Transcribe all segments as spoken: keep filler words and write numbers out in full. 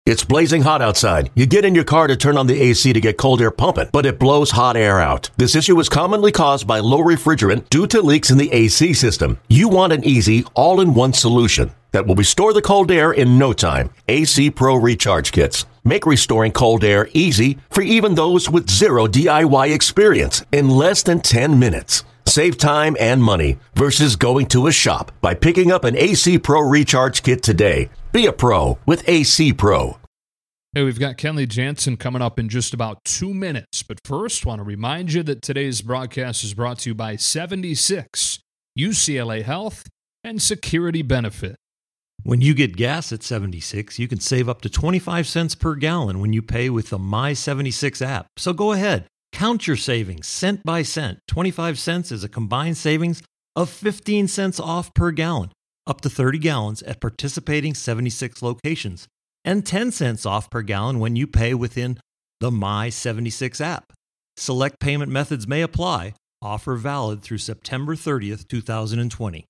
It's blazing hot outside. You get in your car to turn on the A C to get cold air pumping, but it blows hot air out. This issue is commonly caused by low refrigerant due to leaks in the A C system. You want an easy, all-in-one solution that will restore the cold air in no time. A C Pro Recharge Kits make restoring cold air easy for even those with zero D I Y experience in less than ten minutes. Save time and money versus going to a shop by picking up an A C Pro Recharge Kit today. Be a pro with A C Pro. Hey, we've got Kenley Jansen coming up in just about two minutes. But first, want to remind you that today's broadcast is brought to you by seventy-six, U C L A Health, and Security Benefit. When you get gas at seventy-six, you can save up to twenty-five cents per gallon when you pay with the My seventy-six app. So go ahead, count your savings cent by cent. twenty-five cents is a combined savings of fifteen cents off per gallon, up to thirty gallons at participating seventy-six locations, and ten cents off per gallon when you pay within the My seventy-six app. Select payment methods may apply. Offer valid through September thirtieth, two thousand twenty.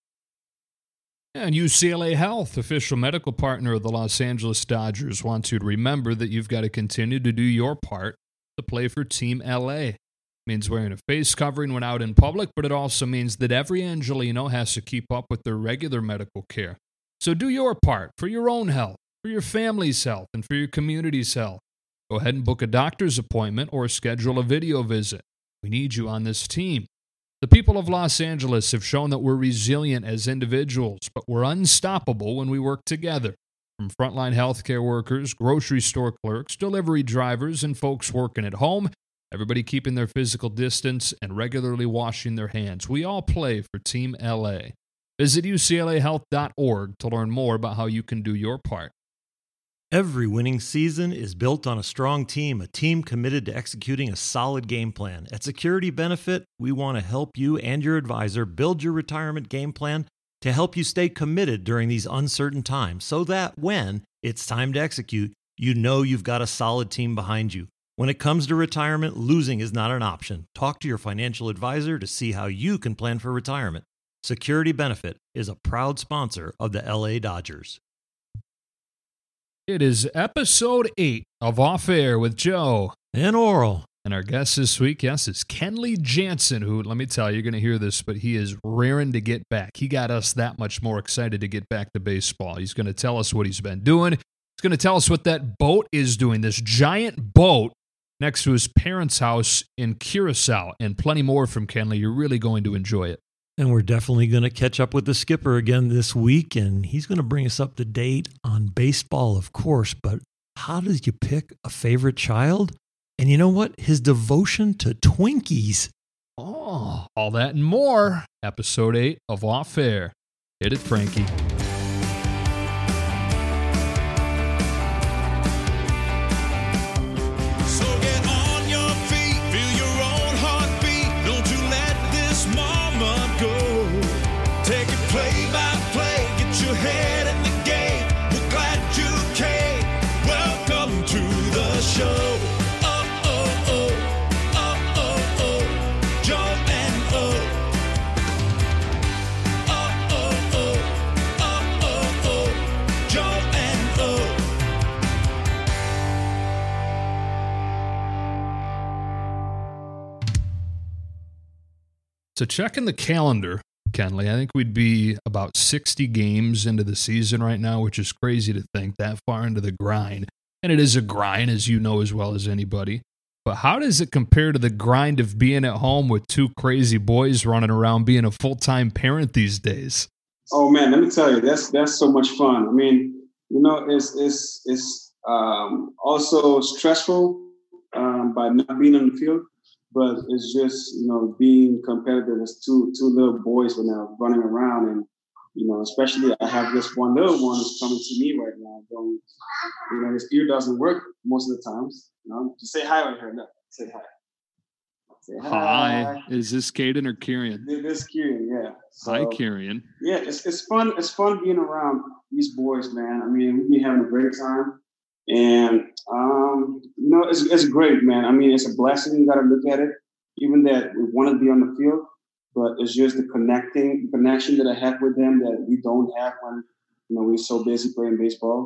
And U C L A Health, official medical partner of the Los Angeles Dodgers, wants you to remember that you've got to continue to do your part to play for Team L A. It means wearing a face covering when out in public, but it also means that every Angelino has to keep up with their regular medical care. So do your part for your own health, for your family's health, and for your community's health. Go ahead and book a doctor's appointment or schedule a video visit. We need you on this team. The people of Los Angeles have shown that we're resilient as individuals, but we're unstoppable when we work together. From frontline healthcare workers, grocery store clerks, delivery drivers, and folks working at home, everybody keeping their physical distance and regularly washing their hands. We all play for Team L A. Visit U C L A health dot org to learn more about how you can do your part. Every winning season is built on a strong team, a team committed to executing a solid game plan. At Security Benefit, we want to help you and your advisor build your retirement game plan to help you stay committed during these uncertain times so that when it's time to execute, you know you've got a solid team behind you. When it comes to retirement, losing is not an option. Talk to your financial advisor to see how you can plan for retirement. Security Benefit is a proud sponsor of the L A Dodgers. It is episode eight of Off Air with Joe and Oral. And our guest this week, yes, is Kenley Jansen, who, let me tell you, you're going to hear this, but he is raring to get back. He got us that much more excited to get back to baseball. He's going to tell us what he's been doing. He's going to tell us what that boat is doing, this giant boat next to his parents' house in Curacao, and plenty more from Kenley. You're really going to enjoy it. And we're definitely going to catch up with the skipper again this week, and he's going to bring us up to date on baseball, of course, but how does you pick a favorite child? And you know what? His devotion to Twinkies. Oh, all that and more. Episode eight of Off Air. Hit it, Frankie. So checking the calendar, Kenley, I think we'd be about sixty games into the season right now, which is crazy to think that far into the grind. And it is a grind, as you know as well as anybody. But how does it compare to the grind of being at home with two crazy boys running around, being a full-time parent these days? Oh, man, let me tell you, that's that's so much fun. I mean, you know, it's, it's, it's um, also stressful um, by not being on the field. But it's just, you know, being competitive as two two little boys when they're running around. And, you know, especially I have this one little one who's coming to me right now. Don't, you know, his ear doesn't work most of the times. You know, just say hi right here. No, say hi. Say hi. Hi. Is this Caden or Kieran? This is Kieran, yeah. So, hi, Kieran. Yeah, it's it's fun. It's fun being around these boys, man. I mean, we've been having a great time. And, um, you know, it's it's great, man. I mean, it's a blessing. You got to look at it, even that we want to be on the field, but it's just the connecting connection that I have with them that we don't have when, you know, we're so busy playing baseball.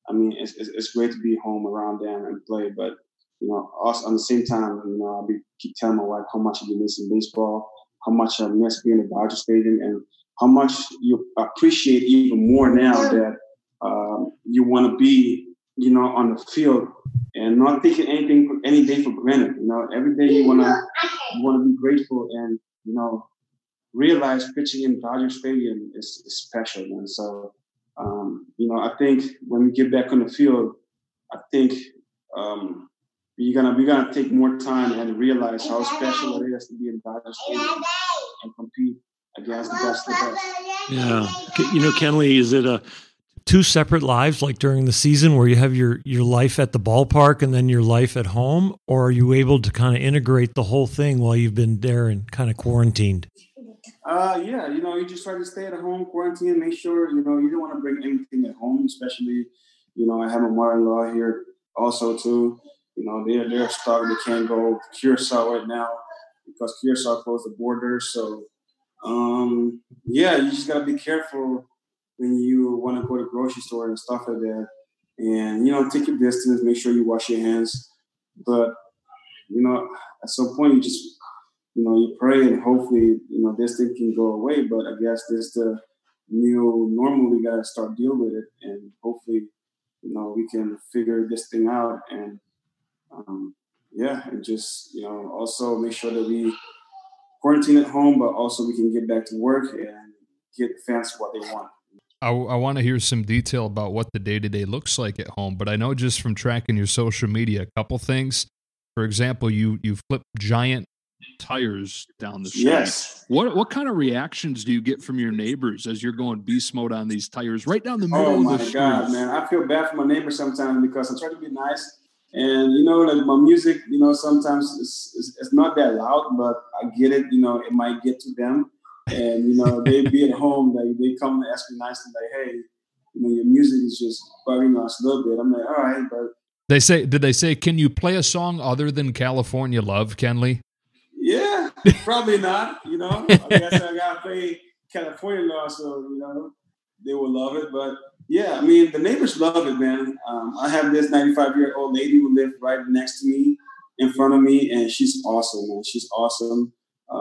I mean, it's, it's, it's great to be home around them and play. But, you know, also at the same time, you know, I'll be keep telling my wife how much I've been missing baseball, how much I miss being at Dodger Stadium, and how much you appreciate even more now that um, you want to be, you know, on the field and not taking anything, any day for granted. You know, every day you want to you want to be grateful and, you know, realize pitching in Dodger Stadium is, is special, man. So, um, you know, I think when we get back on the field, I think um, you're gonna we're gonna take more time and realize how special it is to be in Dodger Stadium and compete against the best of the best. Yeah, you know, Kenley, is it a two separate lives like during the season where you have your your life at the ballpark and then your life at home, or are you able to kind of integrate the whole thing while you've been there and kind of quarantined? Uh, yeah, you know, you just try to stay at home, quarantine, make sure, you know, you don't want to bring anything at home, especially, you know, I have a mother-in-law here also too. You know, they're, they're stuck. They can't go to Curacao right now because Curacao closed the borders. So, um, yeah, you just got to be careful when you want to go to the grocery store and stuff like that. And, you know, take your distance, make sure you wash your hands. But, you know, at some point you just, you know, you pray and hopefully, you know, this thing can go away. But I guess this is the new normal. We got to start dealing with it. And hopefully, you know, we can figure this thing out. And, um, yeah, and just, you know, also make sure that we quarantine at home, but also we can get back to work and get fans what they want. I, I want to hear some detail about what the day-to-day looks like at home, but I know just from tracking your social media, a couple things. For example, you you flip giant tires down the street. Yes. What what kind of reactions do you get from your neighbors as you're going beast mode on these tires right down the middle oh of the my street? God, man. I feel bad for my neighbors sometimes because I try to be nice. And, you know, like my music, you know, sometimes it's, it's, it's not that loud, but I get it. You know, it might get to them. And, you know, they be at home. Like, they come and ask me nicely, like, hey, you know, your music is just bugging us a little bit. I'm like, all right, but. They say, did they say, can you play a song other than California Love, Kenley? Yeah, probably not. You know, I guess I got to play California Love, so, you know, they will love it. But, yeah, I mean, the neighbors love it, man. Um, I have this ninety-five-year-old lady who lives right next to me, in front of me, and she's awesome, man. She's awesome.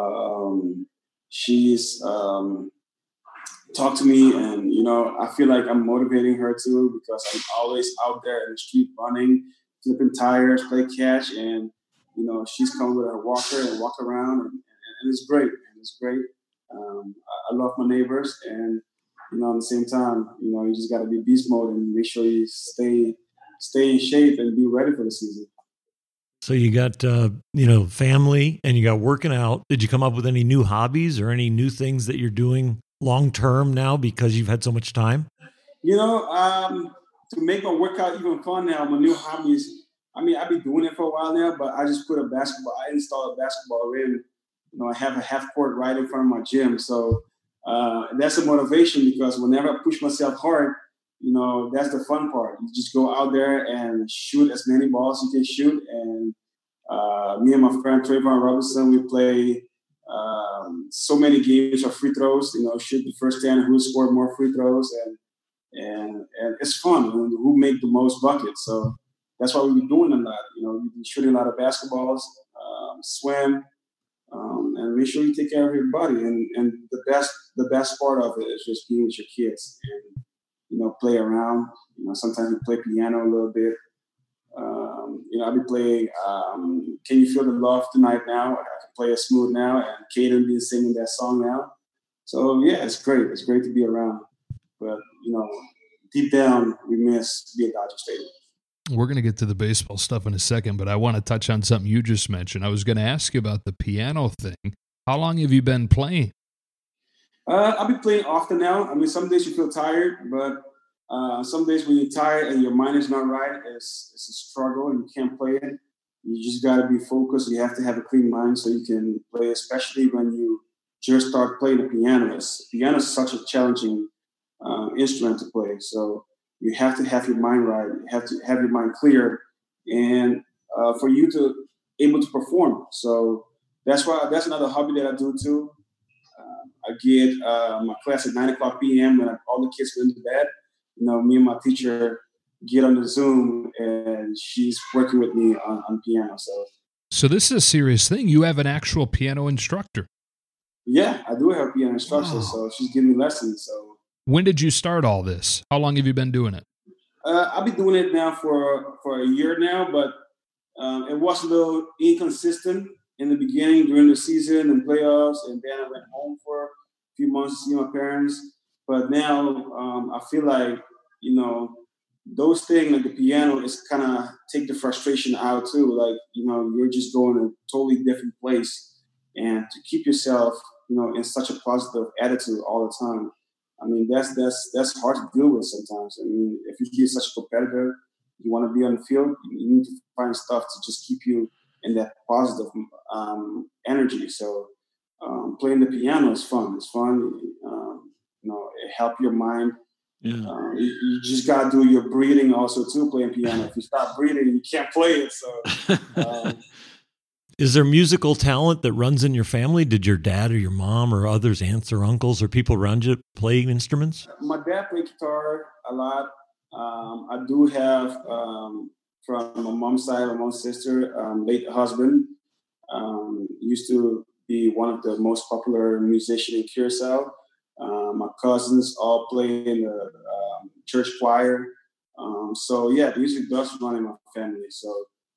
Um, she's um, talked to me, and, you know, I feel like I'm motivating her, too, because I'm always out there in the street running, flipping tires, play catch, and, you know, she's coming with her walker and walk around, and, and, and it's great, and it's great. Um, I, I love my neighbors, and, you know, at the same time, you know, you just got to be beast mode and make sure you stay stay in shape and be ready for the season. So you got, uh, you know, family and you got working out. Did you come up with any new hobbies or any new things that you're doing long term now because you've had so much time? You know, um, to make my workout even fun now, my new hobbies, I mean, I've been doing it for a while now, but I just put a basketball, I installed a basketball rim. You know, I have a half court right in front of my gym. So uh, that's a motivation because whenever I push myself hard, you know, that's the fun part. You just go out there and shoot as many balls you can shoot. And uh, me and my friend Trayvon Robinson, we play um, so many games of free throws. You know, shoot the first ten, who scored more free throws, and and and it's fun. Who make the most buckets? So that's why we've been doing a lot. You know, we've been shooting a lot of basketballs, um, swim, um, and make sure you take care of your body. And and the best the best part of it is just being with your kids and, you know, play around. You know, sometimes we play piano a little bit. Um, you know, I'll be playing um, Can You Feel the Love Tonight now? I can play it smooth now, and Caden be singing that song now. So, yeah, it's great. It's great to be around. But, you know, deep down, we miss being at Dodger Stadium. We're going to get to the baseball stuff in a second, but I want to touch on something you just mentioned. I was going to ask you about the piano thing. How long have you been playing? Uh, I'll be playing often now. I mean, some days you feel tired, but uh, some days when you're tired and your mind is not right, it's, it's a struggle and you can't play it. You just got to be focused. You have to have a clean mind so you can play, especially when you just start playing the piano. It's, piano is such a challenging uh, instrument to play. So you have to have your mind right. You have to have your mind clear, and uh, for you to able to perform. So that's why that's another hobby that I do too. Uh, I get uh, my class at nine o'clock p.m. when all the kids go into bed. You know, me and my teacher get on the Zoom, and she's working with me on, on piano. So, so this is a serious thing. You have an actual piano instructor. Yeah, I do have a piano instructor, wow. So she's giving me lessons. So, when did you start all this? How long have you been doing it? Uh, I've been doing it now for for a year now, but um, it was a little inconsistent in the beginning during the season and playoffs, and then I went home for a few months to see my parents. But now um, I feel like, you know, those things like the piano is kind of take the frustration out too. Like, you know, you're just going to a totally different place, and to keep yourself, you know, in such a positive attitude all the time. I mean, that's that's that's hard to deal with sometimes. I mean, if you're such a competitor, you want to be on the field, you need to find stuff to just keep you in that positive um, energy. So um, playing the piano is fun. It's fun. Um, you know, it helps your mind. Yeah. Um, you, you just got to do your breathing also too, playing piano. If you stop breathing, you can't play it. So um, is there musical talent that runs in your family? Did your dad or your mom or others, aunts or uncles or people around you play instruments? My dad played guitar a lot. Um, I do have, um, from my mom's side, my mom's sister, um, late husband, um, used to be one of the most popular musicians in Curacao. Um, my cousins all play in the um, church choir. Um, so, yeah, music does run in my family. So,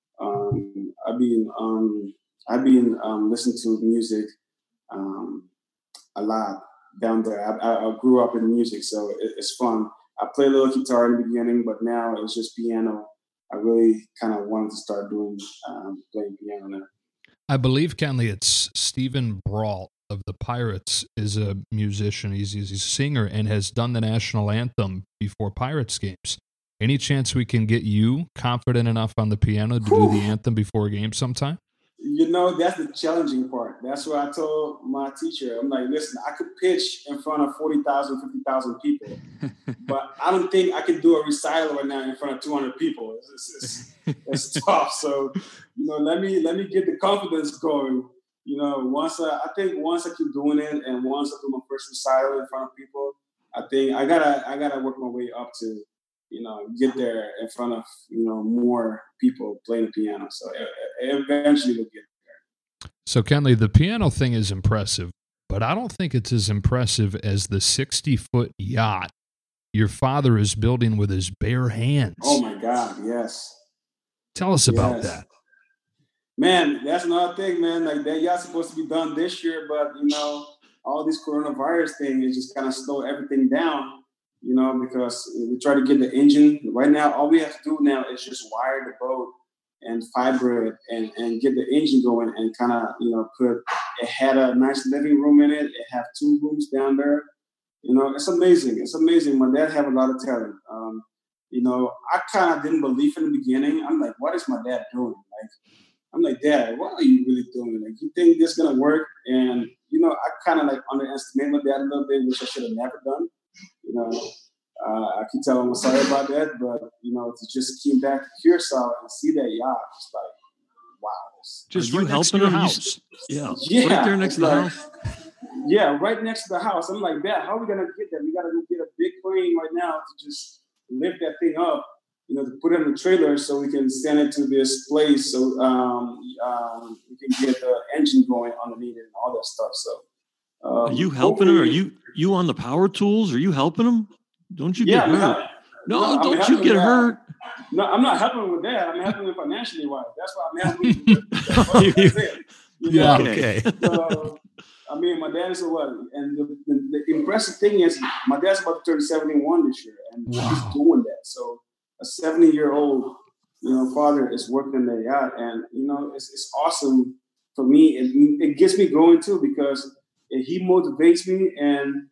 Um, I've been um, I've been um, listening to music um, a lot down there. I, I grew up in music, so it, it's fun. I played a little guitar in the beginning, but now it's just piano. I really kind of wanted to start doing um, playing piano now. I believe, Kenley, it's Stephen Brault of the Pirates is a musician. He's, he's a singer and has done the national anthem before Pirates games. Any chance we can get you confident enough on the piano to Whew. do the anthem before a game sometime? You know, that's the challenging part. That's what I told my teacher. I'm like, listen, I could pitch in front of forty thousand, fifty thousand people, but I don't think I can do a recital right now in front of two hundred people. It's, it's, it's tough. So, you know, let me let me get the confidence going. You know, once I, I think once I keep doing it, and once I do my first recital in front of people, I think I gotta I gotta work my way up to, you know, get there in front of, you know, more people playing the piano. So eventually we'll get there. So, Kenley, the piano thing is impressive, but I don't think it's as impressive as the sixty-foot yacht your father is building with his bare hands. Oh, my God, yes. Tell us yes. about that. Man, that's another thing, man. Like, that yacht's supposed to be done this year, but, you know, all this coronavirus thing is just kind of slow everything down. You know, because we try to get the engine. Right now, all we have to do now is just wire the boat and fiber it and, and get the engine going and kind of, you know, put, it had a nice living room in it. It had two rooms down there. You know, it's amazing. It's amazing. My dad have a lot of talent. Um, you know, I kind of didn't believe in the beginning. I'm like, what is my dad doing? Like, I'm like, Dad, what are you really doing? Like, you think this is going to work? And, you know, I kind of like underestimated my dad a little bit, which I should have never done. You know, uh, I can tell him I'm sorry about that, but, you know, to just keep back to Curacao and see that yacht, it's like, wow. Just right next to your house. Yeah. yeah. Right there next to the like, house. Yeah, right next to the house. I'm like, Dad, how are we going to get that? We got to go get a big crane right now to just lift that thing up, you know, to put it in the trailer so we can send it to this place so um, um, we can get the engine going underneath it and all that stuff. So, um, are you helping him? Are you you on the power tools? Are you helping him? Don't you yeah, get hurt? Not, no, no don't you get hurt? No, I'm not helping him with that. I'm helping him financially wise. That's why I'm helping him. With that. You know? Yeah, okay. So, I mean, my dad is a what? And the, the, the impressive thing is, my dad's about to turn seventy-one this year, and wow. he's doing that. So, a seventy-year-old, you know, father is working the yacht, and you know, it's it's awesome for me. It, it gets me going too because he motivates me, and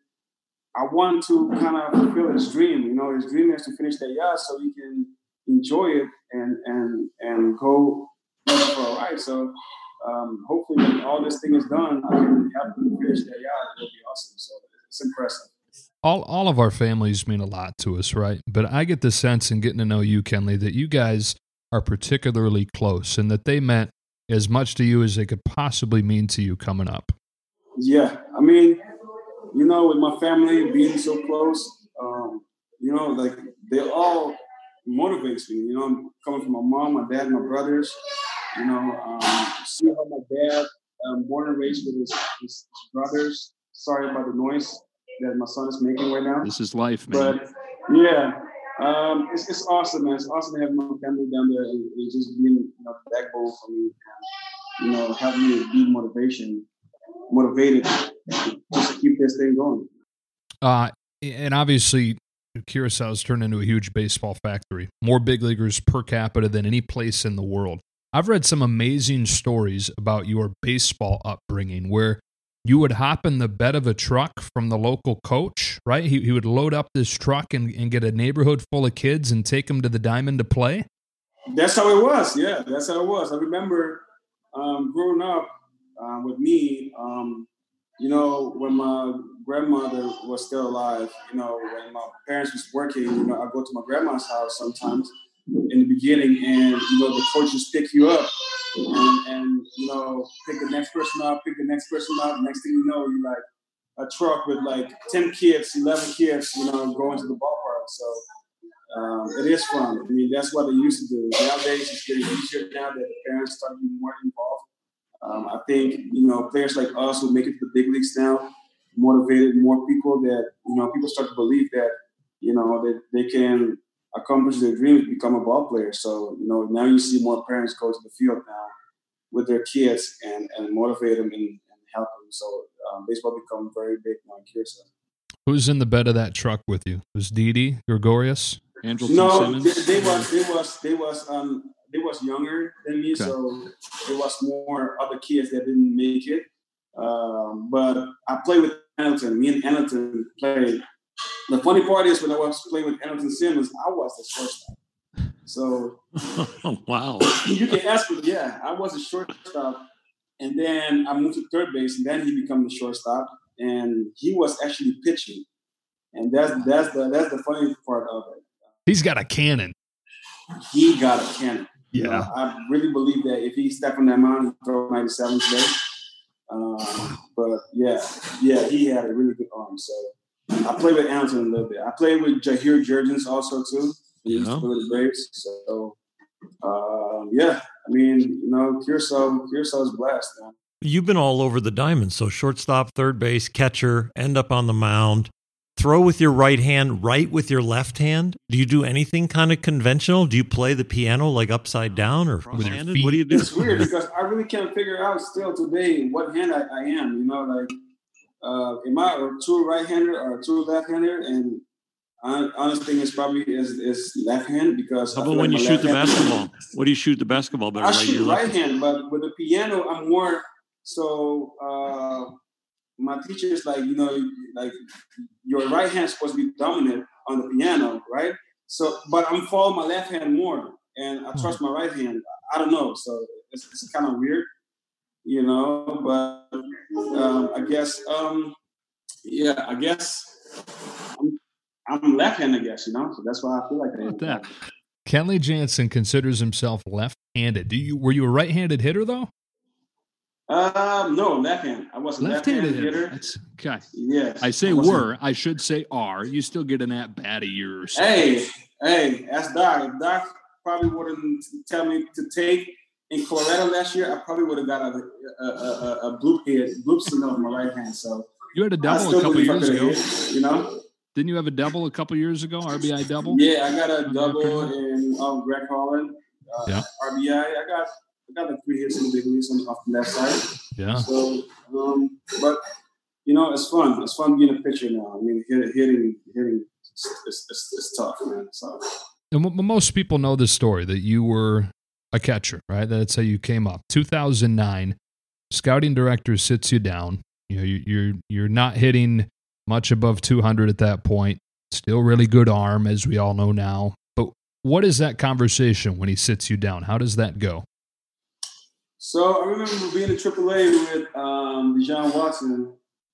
I want to kind of fulfill his dream. You know, his dream is to finish that yacht so he can enjoy it and and and go for a ride. So. Um, hopefully, when all this thing is done, I can help them finish that yacht. It'll be awesome. So it's impressive. All all of our families mean a lot to us, right? But I get the sense in getting to know you, Kenley, that you guys are particularly close and that they meant as much to you as they could possibly mean to you coming up. Yeah. I mean, you know, with my family being so close, um, you know, like they all motivates me. You know, I'm coming from my mom, my dad, my brothers. You know, um, see how my dad, um, born and raised with his, his brothers. Sorry about the noise that my son is making right now. This is life, man. But yeah, um, it's it's awesome, man. It's awesome to have my family down there and, and just being, you know, the backbone for me. And, you know, help me be motivation, motivated to just keep this thing going. Uh, and obviously, Curaçao's turned into a huge baseball factory. More big leaguers per capita than any place in the world. I've read some amazing stories about your baseball upbringing where you would hop in the bed of a truck from the local coach, right? He, he would load up this truck and, and get a neighborhood full of kids and take them to the Diamond to play? That's how it was, yeah. That's how it was. I remember um, growing up uh, with me, um, you know, when my grandmother was still alive, you know, when my parents was working, you know, I'd go to my grandma's house sometimes in the beginning, and, you know, the coaches pick you up and, and, you know, pick the next person up, pick the next person up. Next thing you know, you're like a truck with like ten kids, eleven kids, you know, going to the ballpark. So um, it is fun. I mean, that's what they used to do. Nowadays, it's getting easier now that the parents start to be more involved. Um, I think, you know, players like us who make it to the big leagues now motivated more people that, you know, people start to believe that, you know, that they can accomplish their dreams, become a ball player. So, you know, now you see more parents go to the field now with their kids and, and motivate them and, and help them. So um, baseball become very big now in Curaçao. Who's in the bed of that truck with you? Was Didi Gregorius? Andrelton no, Simmons? they, they was they was they was um they was younger than me, okay. So there was more other kids that didn't make it. Um, but I played with Anelton. Me and Anelton played. The funny part is when I was playing with Anelton Simmons, I was the shortstop. So oh, wow, you can ask me. Yeah, I was a shortstop, and then I moved to third base, and then he became the shortstop, and he was actually pitching, and that's that's the that's the funny part of it. He's got a cannon. He got a cannon. Yeah, you know, I really believe that if he stepped on that mound, he'd throw ninety-seven today. Um, but yeah, yeah, he had a really good arm. So I played with Anelton a little bit. I played with Jahir Jurgens also too. He used to play with the Braves. So um, yeah, I mean, you know, Curaçao, Curaçao is blessed, man. You've been all over the diamond. So shortstop, third base, catcher, end up on the mound. Throw with your right hand, right with your left hand. Do you do anything kind of conventional? Do you play the piano like upside down or cross-handed? What do you do? It's weird because I really can't figure out still today what hand I, I am. You know, like, uh, am I a true right-hander or a true left-hander? And I, honest thing is probably is, is left-hand because. How about when like you shoot the basketball? What do you shoot the basketball better? I right shoot right-hand, but with the piano, I'm more so. Uh, My teacher is like, you know, like your right hand is supposed to be dominant on the piano, right? So, but I'm following my left hand more, and I trust my right hand. I don't know, so it's, it's kind of weird, you know. But um, I guess, um, yeah, I guess I'm, I'm left-handed, I guess, you know. So that's why I feel like I am. That Kenley Jansen considers himself left-handed. Do you were you a right-handed hitter though? Um, no, left hand. I was a left-handed, left-handed hitter. That's okay. Yeah. I say I were. I should say are. You still get an at bat a year or so. Hey, hey, that's Doc. If Doc probably wouldn't tell me to take in Colorado last year, I probably would have got a a, a, a bloop hit, bloop signal on my right hand. So you had a double a couple years ago. Hit, you know? Didn't you have a double a couple years ago? R B I double? Yeah, I got a double in um, Greg Holland. Uh, yeah. R B I. I got. I got like three hits in the big leagues on off the left side. Yeah. So, um, but you know, it's fun. It's fun being a pitcher now. I mean, hit, hitting, hitting, it's, it's, it's tough, man. So. And most people know this story that you were a catcher, right? That's how you came up. two thousand nine, scouting director sits you down. You know, you're you're not hitting much above two hundred at that point. Still really good arm, as we all know now. But what is that conversation when he sits you down? How does that go? So I remember being in triple A with um, Deshaun Watson.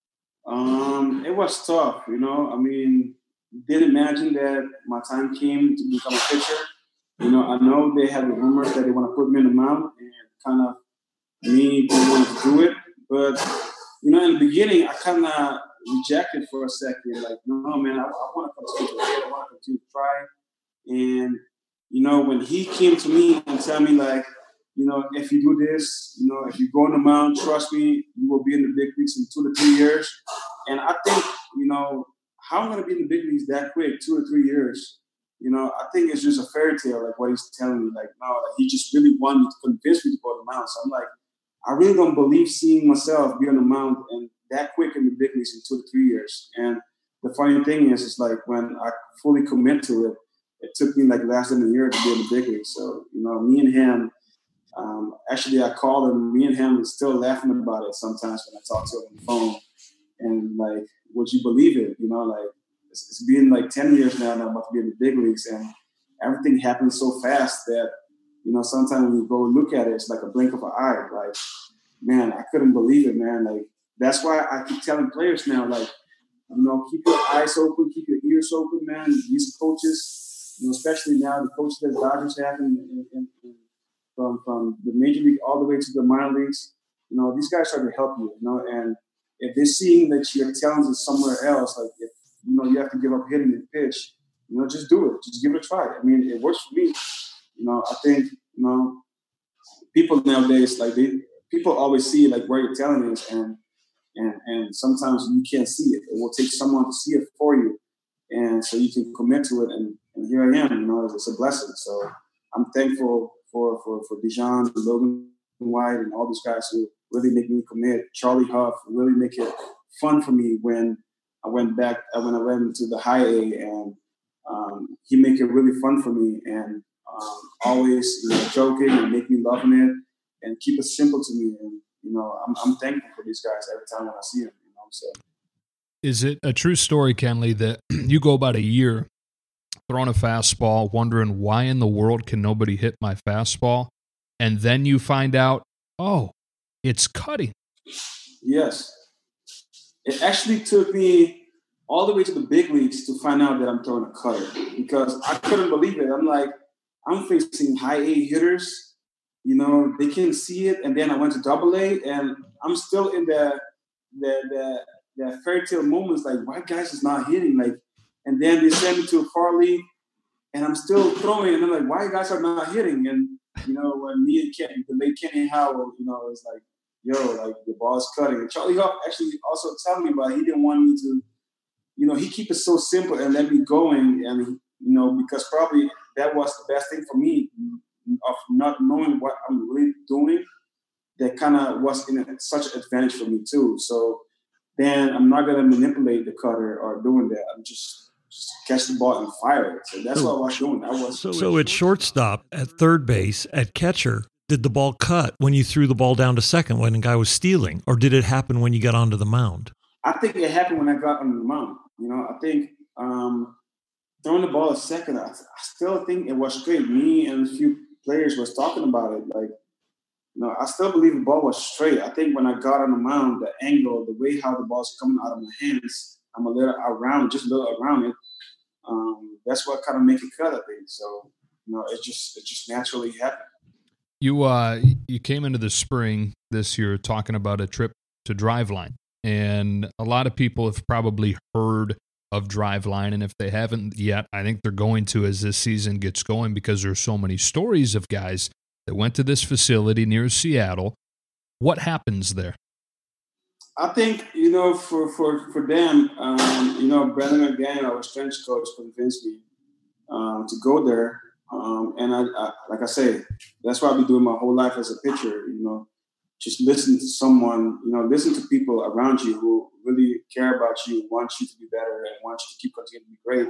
Um, it was tough, you know. I mean, didn't imagine that my time came to become a pitcher. You know, I know they have the rumors that they want to put me in the mound, and kind of me didn't want to do it. But you know, in the beginning, I kind of rejected for a second. Like, no, man, I, I want to continue to hit. I want to continue to try. And you know, when he came to me and tell me like, you know, if you do this, you know, if you go on the mound, trust me, you will be in the big leagues in two to three years. And I think, you know, how I'm going to be in the big leagues that quick, two or three years, you know, I think it's just a fairy tale, like what he's telling me. Like, no, like he just really wanted me to convince me to go on the mound. So I'm like, I really don't believe seeing myself be on the mound and that quick in the big leagues in two to three years. And the funny thing is, it's like when I fully commit to it, it took me like less than a year to be in the big leagues. So, you know, me and him, um, actually I called him, me and him is still laughing about it sometimes when I talk to him on the phone. And like, would you believe it? You know, like it's, it's been like ten years now and I'm about to be in the big leagues and everything happens so fast that, you know, sometimes when you go look at it, it's like a blink of an eye. Like, man, I couldn't believe it, man. Like, that's why I keep telling players now, like, you know, keep your eyes open, keep your ears open, man. These coaches, you know, especially now the coaches that Dodgers have in, in, in, in, from from the major league all the way to the minor leagues, you know, these guys try to help you, you know, and if they're seeing that your talent is somewhere else, like if, you know, you have to give up hitting the pitch, you know, just do it. Just give it a try. I mean, it works for me. You know, I think, you know, people nowadays, like they, people always see like where your talent is and, and, and sometimes you can't see it. It will take someone to see it for you. And so you can commit to it. And, and here I am, you know, it's, it's a blessing. So I'm thankful for, for, for Bijan, Logan White, and all these guys who really make me commit. Charlie Huff really make it fun for me when I went back, when I went to the high A, and um, he make it really fun for me and um, always, you know, joking and make me loving it and keep it simple to me. And, you know, I'm, I'm thankful for these guys every time when I see them, you know what I'm saying? Is it a true story, Kenley, that you go about a year throwing a fastball, wondering why in the world can nobody hit my fastball, and then you find out, oh, it's cutting? Yes. It actually took me all the way to the big leagues to find out that I'm throwing a cutter because I couldn't believe it. I'm like, I'm facing high A hitters, you know, they can see it. And then I went to double A and I'm still in the, the, the, the fairy tale moments, like, why guys is not hitting? Like, and then they send me to a far league and I'm still throwing. And I'm like, why guys are not hitting? And, you know, when me and Kenny, the late Kenny Howell, you know, it's like, yo, like the ball's cutting. And Charlie Huff actually also told me about it. He didn't want me to, you know, he keep it so simple and let me going. And, you know, because probably that was the best thing for me of not knowing what I'm really doing. That kind of was in a, such an advantage for me too. So then I'm not going to manipulate the cutter or doing that. I'm just, just catch the ball and fire it. So that's what I was doing. I was so, so at shortstop, at third base, at catcher, did the ball cut when you threw the ball down to second when the guy was stealing, or did it happen when you got onto the mound? I think it happened when I got on the mound. You know, I think um, throwing the ball at second, I, I still think it was straight. Me and a few players was talking about it. Like, you know, I still believe the ball was straight. I think when I got on the mound, the angle, the way how the ball's coming out of my hands, I'm a little around, just a little around it. Um, that's what kind of make it cut, I think. So, you know, it just it just naturally happened. You uh you came into the spring this year talking about a trip to Driveline, and a lot of people have probably heard of Driveline, and if they haven't yet, I think they're going to as this season gets going because there's so many stories of guys that went to this facility near Seattle. What happens there? I think, you know, for for for them, um, you know, Brandon McDaniel, our strength coach, convinced me um, to go there. Um, and I, I, like I say, that's what I've been doing my whole life as a pitcher, you know, just listen to someone, you know, listen to people around you who really care about you, want you to be better and want you to keep continuing to be great.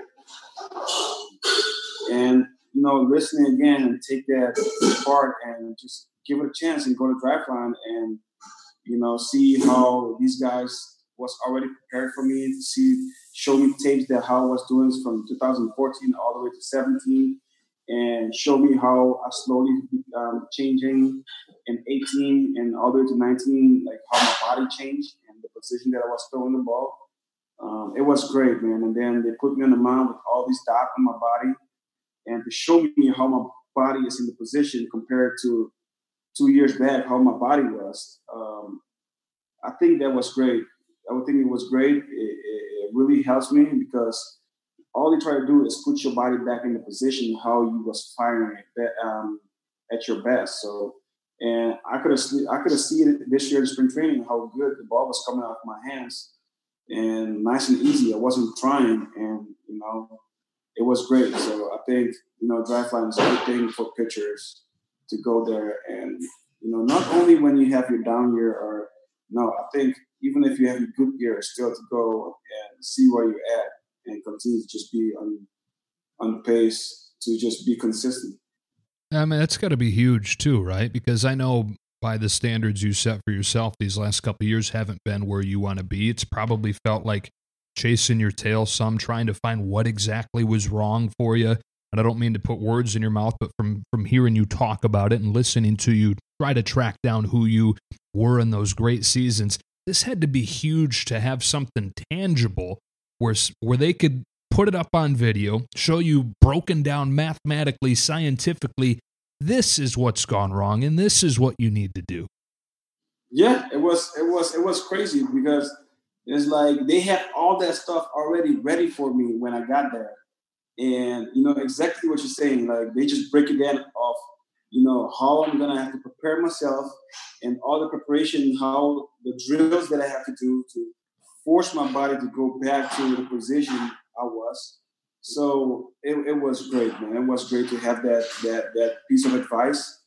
And, you know, listening again and take that part and just give it a chance and go to Driveline and, you know, see how these guys was already prepared for me to see, show me tapes that how I was doing from two thousand fourteen all the way to seventeen. And show me how I slowly um, changing in eighteen and all the way to nineteen, like how my body changed and the position that I was throwing the ball. Um, it was great, man. And then they put me on the mound with all these dots on my body and to show me how my body is in the position compared to two years back, how my body was. Um, I think that was great. I would think it was great. It, it, it really helps me because all they try to do is put your body back in the position how you was firing um, at your best. So, and I could have I could have seen it this year in spring training how good the ball was coming out of my hands, and nice and easy. I wasn't trying, and you know, it was great. So I think you know, Draftline is a good thing for pitchers to go there, and you know, not only when you have your down year, or no, I think even if you have a good year, still to go and see where you're at and continue to just be on on pace to just be consistent. I mean, that's got to be huge too, right? Because I know by the standards you set for yourself, these last couple of years haven't been where you want to be. It's probably felt like chasing your tail some, trying to find what exactly was wrong for you. And I don't mean to put words in your mouth, but from, from hearing you talk about it and listening to you try to track down who you were in those great seasons, this had to be huge to have something tangible where, where they could put it up on video, show you broken down mathematically, scientifically, this is what's gone wrong and this is what you need to do. Yeah, it was it was it was crazy because it's like they had all that stuff already ready for me when I got there. And you know exactly what you're saying. Like they just break it down of, you know, how I'm gonna have to prepare myself and all the preparation, how the drills that I have to do to force my body to go back to the position I was. So it, it was great, man. It was great to have that that that piece of advice,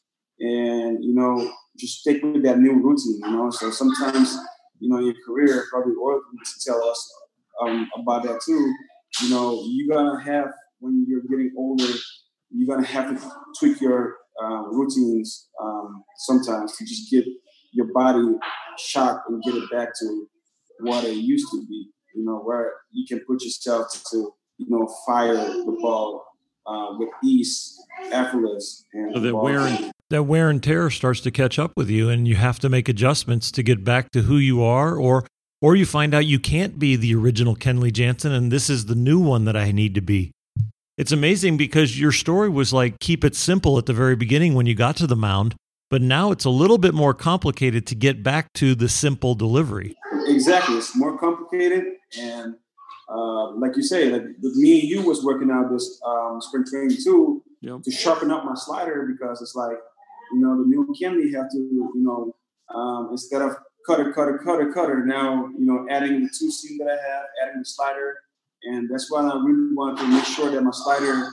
and you know, just stick with that new routine. You know, so sometimes, you know, in your career, probably Oil can tell us um, about that too. You know, you're gonna have when you're getting older, you're gonna have to tweak your uh, routines um, sometimes to just get your body shot and get it back to what it used to be. You know, where you can put yourself to, you know, fire the ball uh, with ease, effortless, and so that wear and that wear and tear starts to catch up with you, and you have to make adjustments to get back to who you are, or or you find out you can't be the original Kenley Jansen, and this is the new one that I need to be. It's amazing because your story was like keep it simple at the very beginning when you got to the mound, but now it's a little bit more complicated to get back to the simple delivery. Exactly, it's more complicated, and uh, like you say, like with me and you was working out this um, spring training too, yep, to sharpen up my slider, because it's like, you know, the new Kenley have to, you know, um, instead of cutter, cutter, cutter, cutter, now, you know, adding the two seam that I have, adding the slider, and that's why I really want to make sure that my slider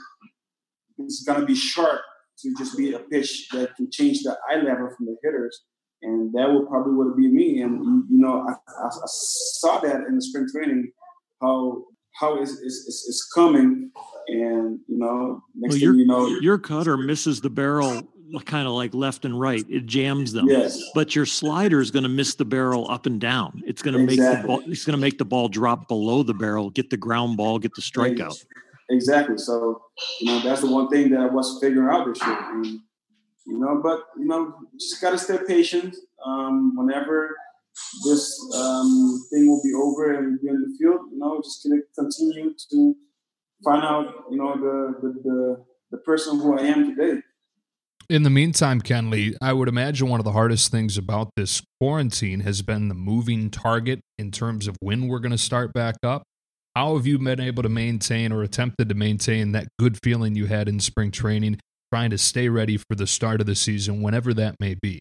is going to be sharp to just be a pitch that can change the eye level from the hitters. And that would probably would be me. And, you know, I, I, I saw that in the spring training, how how is is is coming. And, you know, next well, thing your, you know. Your cutter misses the barrel kind of like left and right. It jams them. Yes. But your slider is going to miss the barrel up and down. It's going to Exactly. make the ball, it's going to make the ball drop below the barrel, get the ground ball, get the strikeout. Exactly. So, you know, that's the one thing that I was figuring out this year. And, you know, but, you know, just got to stay patient. Um, whenever this um, thing will be over and we'll be in the field, you know, just going to continue to find out, you know, the, the, the, the person who I am today. In the meantime, Kenley, I would imagine one of the hardest things about this quarantine has been the moving target in terms of when we're going to start back up. How have you been able to maintain or attempted to maintain that good feeling you had in spring training, trying to stay ready for the start of the season, whenever that may be?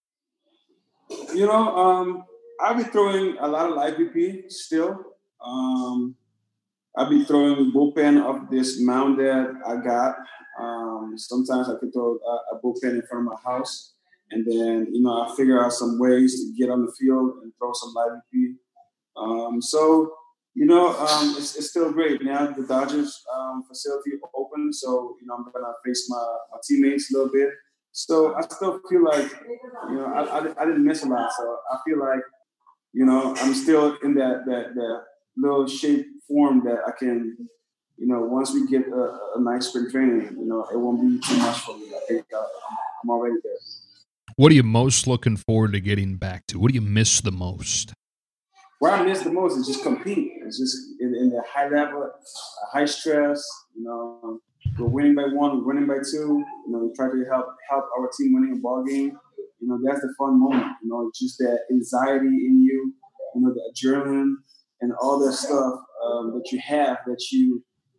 You know, um, I'll be throwing a lot of live B P still. Um, I'll be throwing bullpen up this mound that I got. Um, sometimes I could throw a, a bullpen in front of my house, and then, you know, I figure out some ways to get on the field and throw some live B P. Um, so, you know, um, it's, it's still great. Now the Dodgers um, facility open, so, you know, I'm going to face my, my teammates a little bit. So I still feel like, you know, I, I, I didn't miss a lot. So I feel like, you know, I'm still in that, that, that little shape form that I can, you know, once we get a, a nice spring training, you know, it won't be too much for me. I think uh, I'm already there. What are you most looking forward to getting back to? What do you miss the most? What I miss the most is just compete. It's just in, in the high level, high stress. You know, we're winning by one, we're winning by two. You know, we try to help help our team winning a ball game. You know, that's the fun moment. You know, just that anxiety in you. You know, the adrenaline and all that stuff um, that you have that you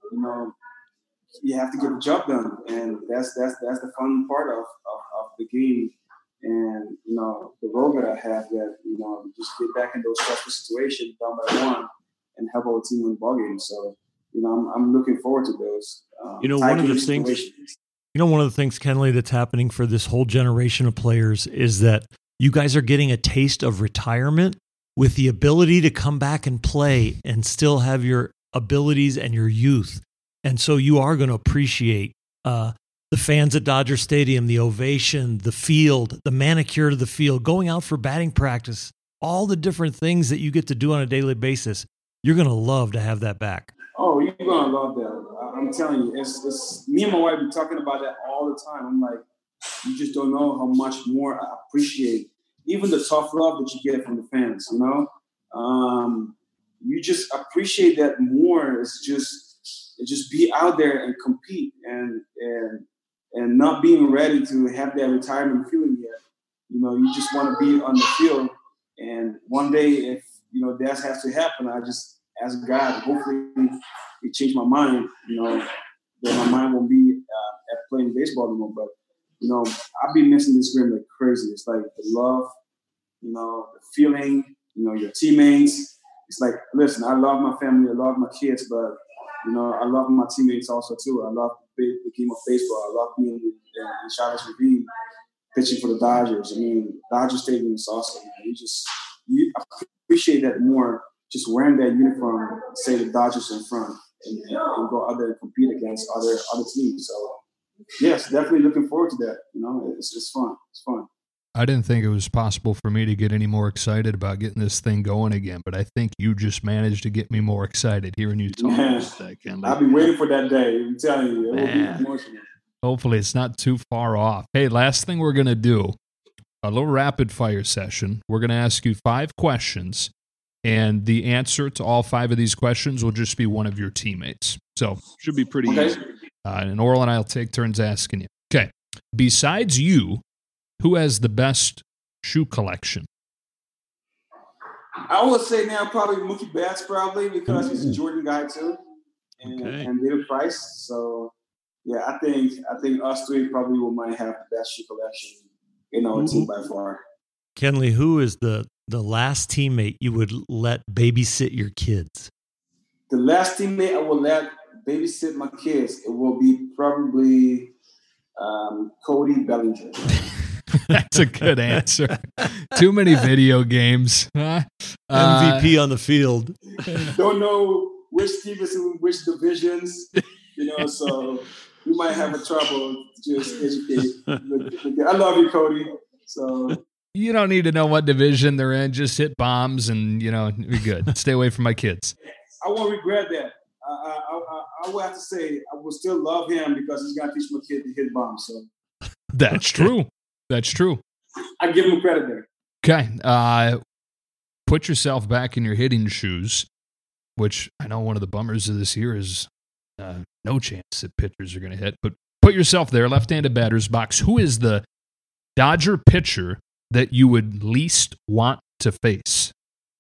you know, you have to get the job done, and that's that's that's the fun part of, of, of the game. And you know, the role that I have, that you know, just get back in those stressful situations, down by one, and help our team win ball games. So, you know, I'm I'm looking forward to those. Um, you know, one of the things. You know, one of the things, Kenley, that's happening for this whole generation of players is that you guys are getting a taste of retirement with the ability to come back and play and still have your abilities and your youth. And so you are going to appreciate uh, the fans at Dodger Stadium, the ovation, the field, the manicure to the field, going out for batting practice, all the different things that you get to do on a daily basis. You're going to love to have that back. Oh, you're going to love that. I'm telling you, it's, it's me and my wife be talking about that all the time. I'm like, you just don't know how much more I appreciate even the tough love that you get from the fans, you know? Um, you just appreciate that more. It's just, it's just be out there and compete and, and, and not being ready to have that retirement feeling yet. You know, you just want to be on the field. And one day, if, you know, that has to happen, I just ask God, hopefully he changed my mind, you know, that my mind won't be uh, at playing baseball anymore. But, you know, I've been missing this game like crazy. It's like the love, you know, the feeling, you know, your teammates. It's like, listen, I love my family, I love my kids, but, you know, I love my teammates also, too. I love the, the game of baseball. I love being in, in Chavez Ravine pitching for the Dodgers. I mean, Dodger Stadium is awesome. Man. You just you appreciate that more, just wearing that uniform, say the Dodgers in front, and, and, and go out there and compete against other other teams. So, yes, definitely looking forward to that. You know, it's it's fun. It's fun. I didn't think it was possible for me to get any more excited about getting this thing going again, but I think you just managed to get me more excited hearing you talk Man, about that, Kenley. I'll be waiting for that day. I'm telling you, it will be emotional. Hopefully it's not too far off. Hey, last thing we're going to do, a little rapid fire session. We're going to ask you five questions, and the answer to all five of these questions will just be one of your teammates. So should be pretty okay. easy. Uh, and Orel and I will take turns asking you. Okay. Besides you, who has the best shoe collection? I would say now probably Mookie Betts, probably, because he's a Jordan guy too, and, Okay. and David Price. So yeah, I think I think us three probably will might have the best shoe collection in our team by far. Kenley, who is the, the last teammate you would let babysit your kids? The last teammate I will let babysit my kids, it will be probably um, Cody Bellinger. That's a good answer. Too many video games. Huh? M V P on the field. Don't know which team is in which divisions, you know, so we might have a trouble to just educate. I love you, Cody. So You don't need to know what division they're in. Just hit bombs and, you know, you're good. Stay away from my kids. I won't regret that. I, I, I, I will have to say I will still love him because he's going to teach my kid to hit bombs. So That's true. That's true. I give him credit there. Okay. Uh, put yourself back in your hitting shoes, which I know one of the bummers of this year is uh, no chance that pitchers are going to hit. But put yourself there, left-handed batter's box. Who is the Dodger pitcher that you would least want to face?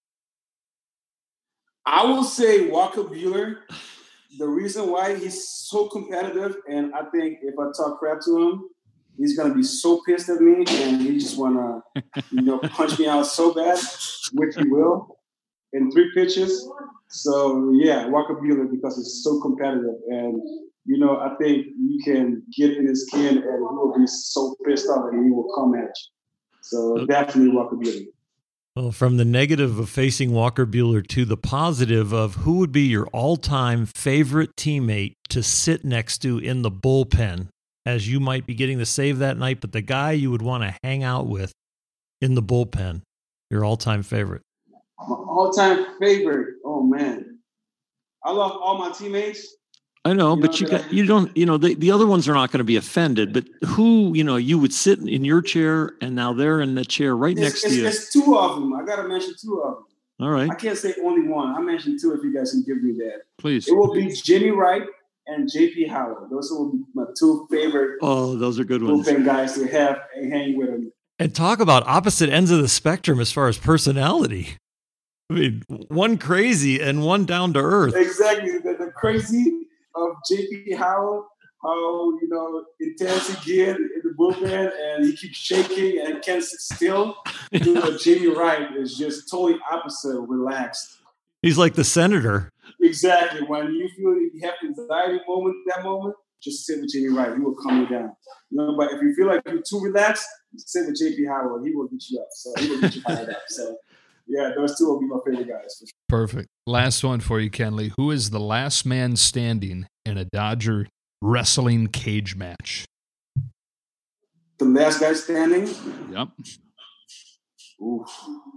I will say Walker Buehler. The reason why he's so competitive, and I think if I talk crap to him, he's gonna be so pissed at me, and he just wanna, you know, punch me out so bad, which he will, in three pitches. So yeah, Walker Buehler, because he's so competitive, and you know, I think you can get in his skin, and he will be so pissed off, and he will come at you. So definitely Walker Buehler. Well, from the negative of facing Walker Buehler to the positive of who would be your all-time favorite teammate to sit next to in the bullpen, as you might be getting the save that night, but the guy you would want to hang out with in the bullpen, your all-time favorite. My all-time favorite. Oh man, I love all my teammates. I know, You but know, you that got I- you don't you know the, the other ones are not going to be offended. But who you know you would sit in your chair and now they're in the chair right It's, next it's, to you. it's two of them. I gotta mention two of them. All right, I can't say only one. I mentioned two. If you guys can give me that, Please. it will be Jimmy Wright and J P Howard. Those will be my two favorite oh, those are good ones. bullpen guys to have and hang with them. And talk about opposite ends of the spectrum as far as personality. I mean, one crazy and one down to earth. Exactly, the, the crazy of J P Howard, how, you know, intense he get in the bullpen and he keeps shaking and can't sit still. You know, Jamie Wright is just totally opposite, relaxed. He's like the senator. Exactly. When you feel you have anxiety moment, that moment, just sit with Jamie Wright. He will calm you down. You know, but if you feel like you're too relaxed, sit with J P Howard. He will get you up. So he will get you fired up. So yeah, those two will be my favorite guys. For sure. Perfect. Last one for you, Kenley. Who is the last man standing in a Dodger wrestling cage match? The last guy standing? Yep. Oof.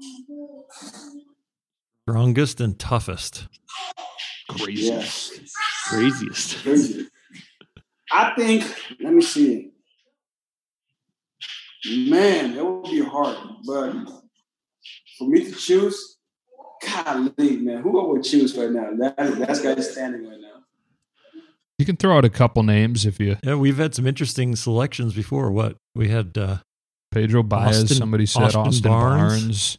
Strongest and toughest. Craziest. Yeah. Craziest. Crazy. I think, let me see. Man, it will be hard. But for me to choose, golly, man, who I would choose right now? That, that's guy standing right now. You can throw out a couple names if you. Yeah, we've had some interesting selections before. What? We had uh, Pedro Baez, Austin- somebody said Austin Austin, Barnes. Barnes.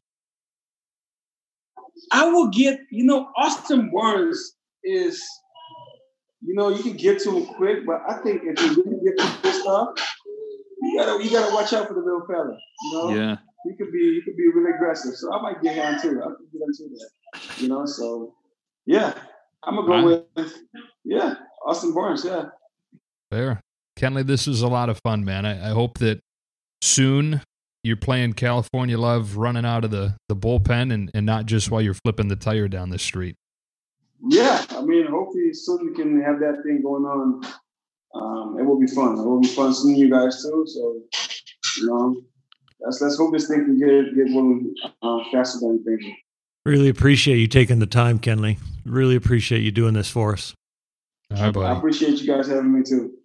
I will get, you know, Austin Barnes is, you know, you can get to him quick, but I think if you really get to this stuff, you gotta you gotta watch out for the little fella. You know, Yeah. he could be he could be really aggressive. So I might get him too. I could get into that. You know, so yeah, I'm gonna go Right. with yeah, Austin Barnes. Yeah. Fair. Kenley, this is a lot of fun, man. I, I hope that soon you're playing California Love running out of the, the bullpen and, and not just while you're flipping the tire down the street. Yeah, I mean, hopefully soon we can have that thing going on. Um, it will be fun. It will be fun seeing you guys too. So, you know, let's let's hope this thing can get get moving uh, faster than we think. really appreciate you taking the time, Kenley. Really appreciate you doing this for us. All right, I buddy. appreciate you guys having me too.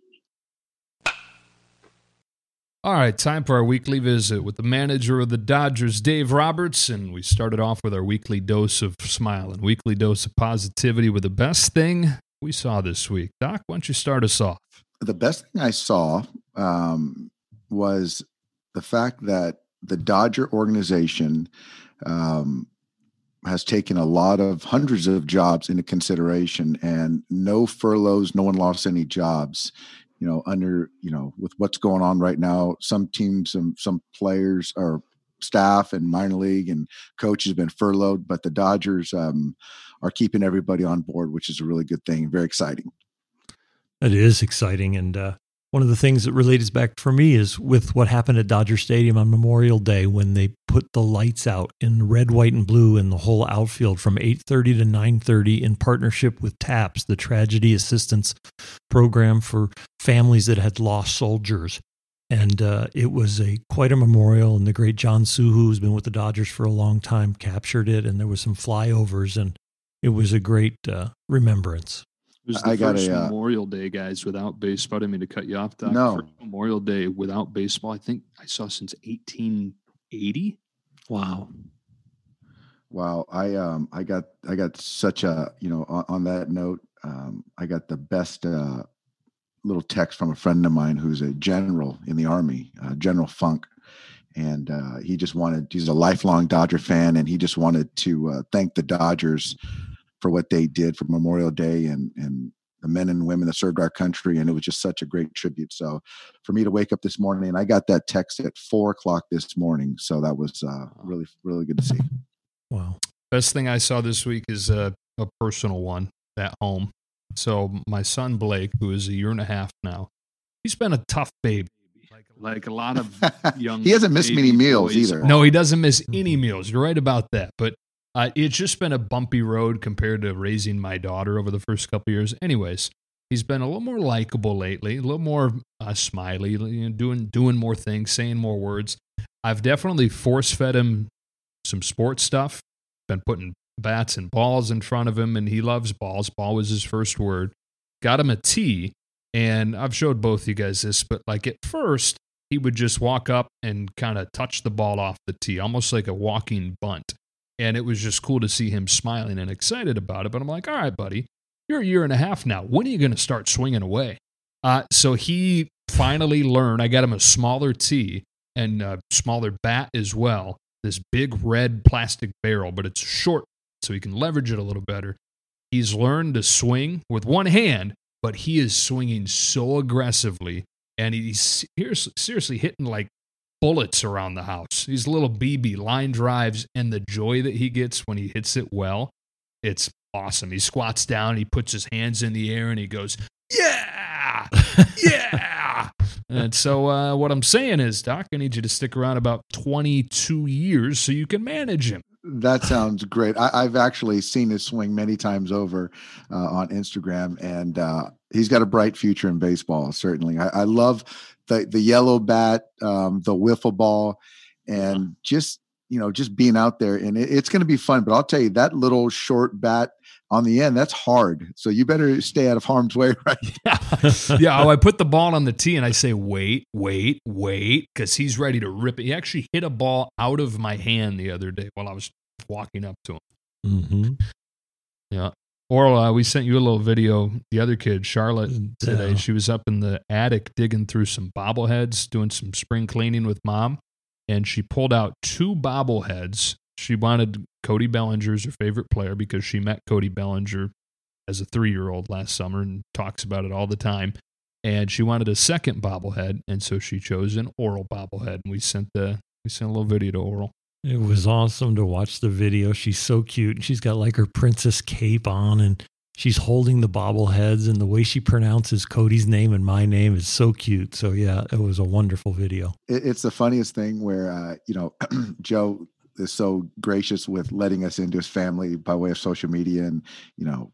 All right, time for our weekly visit with the manager of the Dodgers, Dave Roberts. And we started off with our weekly dose of smile and weekly dose of positivity with the best thing we saw this week. Doc, why don't you start us off? The best thing I saw um, was the fact that the Dodger organization um, has taken a lot of hundreds of jobs into consideration, and no furloughs, no one lost any jobs. You know, under, you know, with what's going on right now, some teams, some, some players or staff and minor league and coaches have been furloughed, but the Dodgers um, are keeping everybody on board, which is a really good thing. Very exciting. It is exciting. And uh, one of the things that relates back for me is with what happened at Dodger Stadium on Memorial Day when they put the lights out in red, white, and blue in the whole outfield from eight thirty to nine thirty in partnership with TAPS, the Tragedy Assistance Program for families that had lost soldiers. And uh, it was a quite a memorial, and the great John Suhu, who's been with the Dodgers for a long time, captured it, and there was some flyovers, and it was a great uh, remembrance. It was the I got first a, uh, Memorial Day, guys, without baseball. I didn't mean to cut you off, Doc. No. First Memorial Day without baseball, I think I saw since eighteen eighty. Wow. Wow. I, um, I got, I got such a, you know, on, on that note, um, I got the best, uh, little text from a friend of mine who's a general in the Army, uh, General Funk. And, uh, he just wanted, he's a lifelong Dodger fan, and he just wanted to, uh, thank the Dodgers for what they did for Memorial Day and, and the men and women that served our country. And it was just such a great tribute. So for me to wake up this morning, and I got that text at four o'clock this morning. So that was, uh, really, really good to see. Wow. Best thing I saw this week is a, a personal one at home. So my son Blake, who is a year and a half now, he's been a tough baby. Like, like a lot of young He hasn't missed many baby meals boys. either. No, he doesn't miss any meals. You're right about that. But uh, it's just been a bumpy road compared to raising my daughter over the first couple of years. Anyways, he's been a little more likable lately, a little more uh, smiley, you know, doing doing more things, saying more words. I've definitely force-fed him some sports stuff. Been putting bats and balls in front of him, and he loves balls. Ball was his first word. Got him a tee, and I've showed both you guys this, but like at first, he would just walk up and kind of touch the ball off the tee, almost like a walking bunt. And it was just cool to see him smiling and excited about it. But I'm like, all right, buddy, you're a year and a half now. When are you going to start swinging away? Uh, so he finally learned. I got him a smaller tee and a smaller bat as well. This big red plastic barrel, but it's short, so he can leverage it a little better. He's learned to swing with one hand, but he is swinging so aggressively, and he's seriously, seriously hitting like bullets around the house. These little B B line drives, and the joy that he gets when he hits it well, it's awesome. He squats down, he puts his hands in the air, and he goes, yeah, yeah. And so uh, what I'm saying is, Doc, I need you to stick around about twenty-two years so you can manage him. That sounds great. I, I've actually seen his swing many times over uh, on Instagram, and uh, he's got a bright future in baseball, certainly. I, I love the the yellow bat, um, the wiffle ball, and just, you know, just being out there. And it, it's going to be fun. But I'll tell you, that little short bat on the end, that's hard. So you better stay out of harm's way, right? Yeah. yeah oh, I put the ball on the tee, and I say, wait, wait, wait, because he's ready to rip it. He actually hit a ball out of my hand the other day while I was walking up to him. Mm-hmm. Yeah. Or uh, we sent you a little video. The other kid, Charlotte, today, Yeah. she was up in the attic digging through some bobbleheads, doing some spring cleaning with Mom, and she pulled out two bobbleheads. She wanted Cody Bellinger as her favorite player because she met Cody Bellinger as a three-year-old last summer and talks about it all the time. And she wanted a second bobblehead, and so she chose an Oral bobblehead. And we sent the we sent a little video to Oral. It was awesome to watch the video. She's so cute. She's got like her princess cape on, and she's holding the bobbleheads, and the way she pronounces Cody's name and my name is so cute. So yeah, it was a wonderful video. It, it's the funniest thing where, uh, you know, Joe is so gracious with letting us into his family by way of social media. And, you know,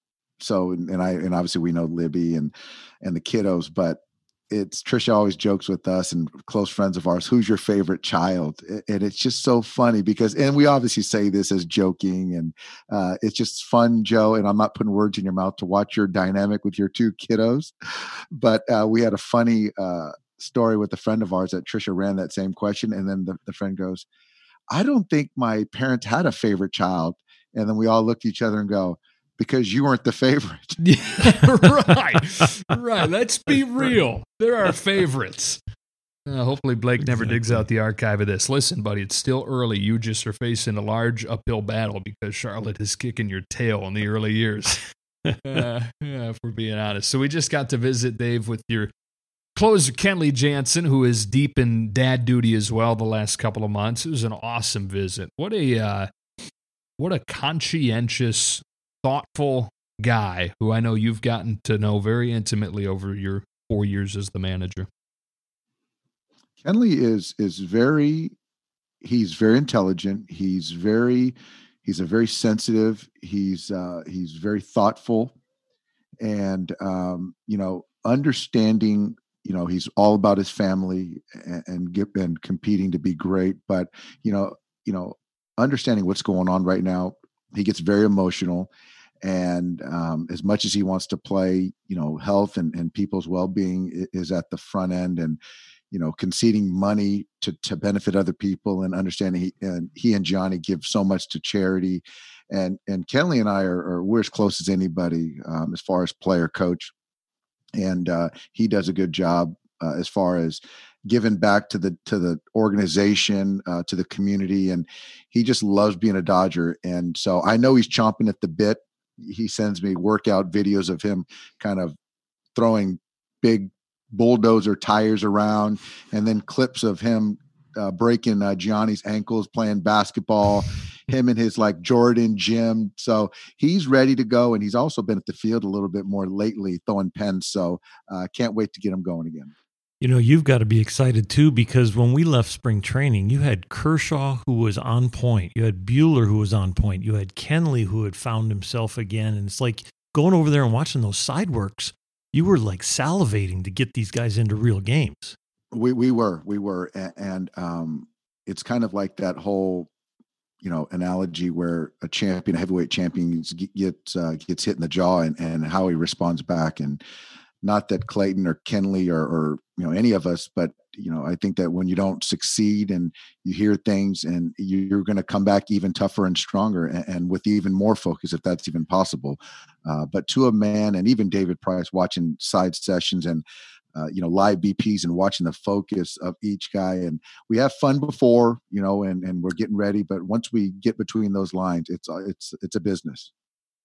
so, and I, and obviously we know Libby and, and the kiddos, but it's Trisha always jokes with us and close friends of ours, who's your favorite child? And it's just so funny because, and we obviously say this as joking, and uh, it's just fun, Joe. And I'm not putting words in your mouth, to watch your dynamic with your two kiddos. But uh, we had a funny uh, story with a friend of ours that Trisha ran that same question. And then the, the friend goes, I don't think my parents had a favorite child. And then we all looked at each other and go, because you weren't the favorite. Yeah, right. Right. Let's be real. There are favorites. Uh, hopefully Blake never Exactly. digs out the archive of this. Listen, buddy, it's still early. You just are facing a large uphill battle because Charlotte is kicking your tail in the early years. uh, yeah, if we're being honest. So we just got to visit, Dave, with your closer, Kenley Jansen, who is deep in dad duty as well the last couple of months. It was an awesome visit. What a uh, what a conscientious, thoughtful guy who I know you've gotten to know very intimately over your four years as the manager. Kenley is is very, he's very intelligent. He's very, he's a very sensitive. He's uh, he's very thoughtful, and um, you know, understanding. You know, he's all about his family and and, get, and competing to be great. But you know, you know, understanding what's going on right now, he gets very emotional. And um, as much as he wants to play, you know, health and, and people's well-being is at the front end, and, you know, conceding money to, to benefit other people, and understanding he and he and Johnny give so much to charity. And, and Kenley and I are, are, we're as close as anybody um, as far as player coach. And uh, he does a good job uh, as far as giving back to the, to the organization, uh, to the community. And he just loves being a Dodger. And so I know he's chomping at the bit. He sends me workout videos of him kind of throwing big bulldozer tires around, and then clips of him uh, breaking uh, Gianni's ankles playing basketball, him in his like Jordan gym. So he's ready to go. And he's also been at the field a little bit more lately, throwing pens. So I uh, can't wait to get him going again. You know, you've got to be excited too, because when we left spring training, you had Kershaw, who was on point. You had Buehler, who was on point. You had Kenley, who had found himself again. And it's like going over there and watching those side works, you were like salivating to get these guys into real games. We we were, we were. And, and um, it's kind of like that whole, you know, analogy where a champion, a heavyweight champion gets, uh, gets hit in the jaw, and, and how he responds back. And not that Clayton or Kenley or, or, you know, any of us, but, you know, I think that when you don't succeed and you hear things, and you're going to come back even tougher and stronger, and, and with even more focus, if that's even possible. Uh, but to a man, and even David Price, watching side sessions and, uh, you know, live B Ps and watching the focus of each guy. And we have fun before, you know, and, and we're getting ready. But once we get between those lines, it's, it's, it's a business.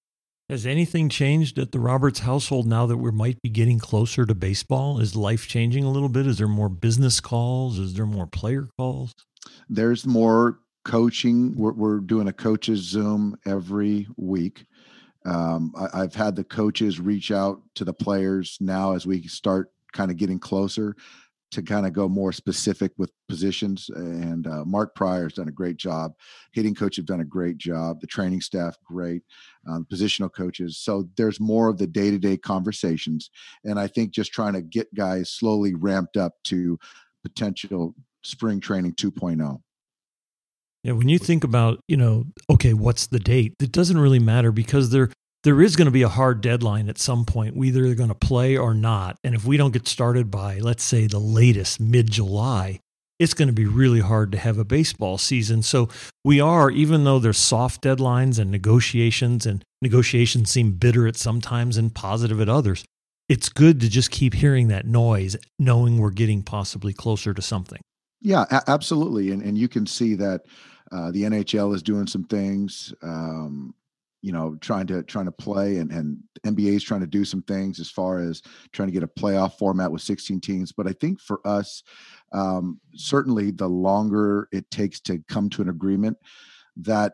Has anything changed at the Roberts household now that we might be getting closer to baseball? Is life changing a little bit? Is there more business calls? Is there more player calls? There's more coaching. We're, we're doing a coaches Zoom every week. Um, I, I've had the coaches reach out to the players now as we start kind of getting closer to kind of go more specific with positions. And uh, Mark Pryor's done a great job. Hitting coaches have done a great job. The training staff, great. Um, positional coaches. So there's more of the day-to-day conversations. And I think just trying to get guys slowly ramped up to potential spring training two point oh. Yeah, when you think about, you know, okay, what's the date? It doesn't really matter because there there is going to be a hard deadline at some point. We either are going to play or not. And if we don't get started by, let's say, the latest mid-July, it's going to be really hard to have a baseball season. So we are, even though there's soft deadlines and negotiations, and negotiations seem bitter at some times and positive at others, it's good to just keep hearing that noise, knowing we're getting possibly closer to something. Yeah, a- absolutely. And and you can see that uh, the N H L is doing some things, um, you know, trying to trying to play, and, and N B A is trying to do some things as far as trying to get a playoff format with sixteen teams. But I think for us, um, certainly the longer it takes to come to an agreement, that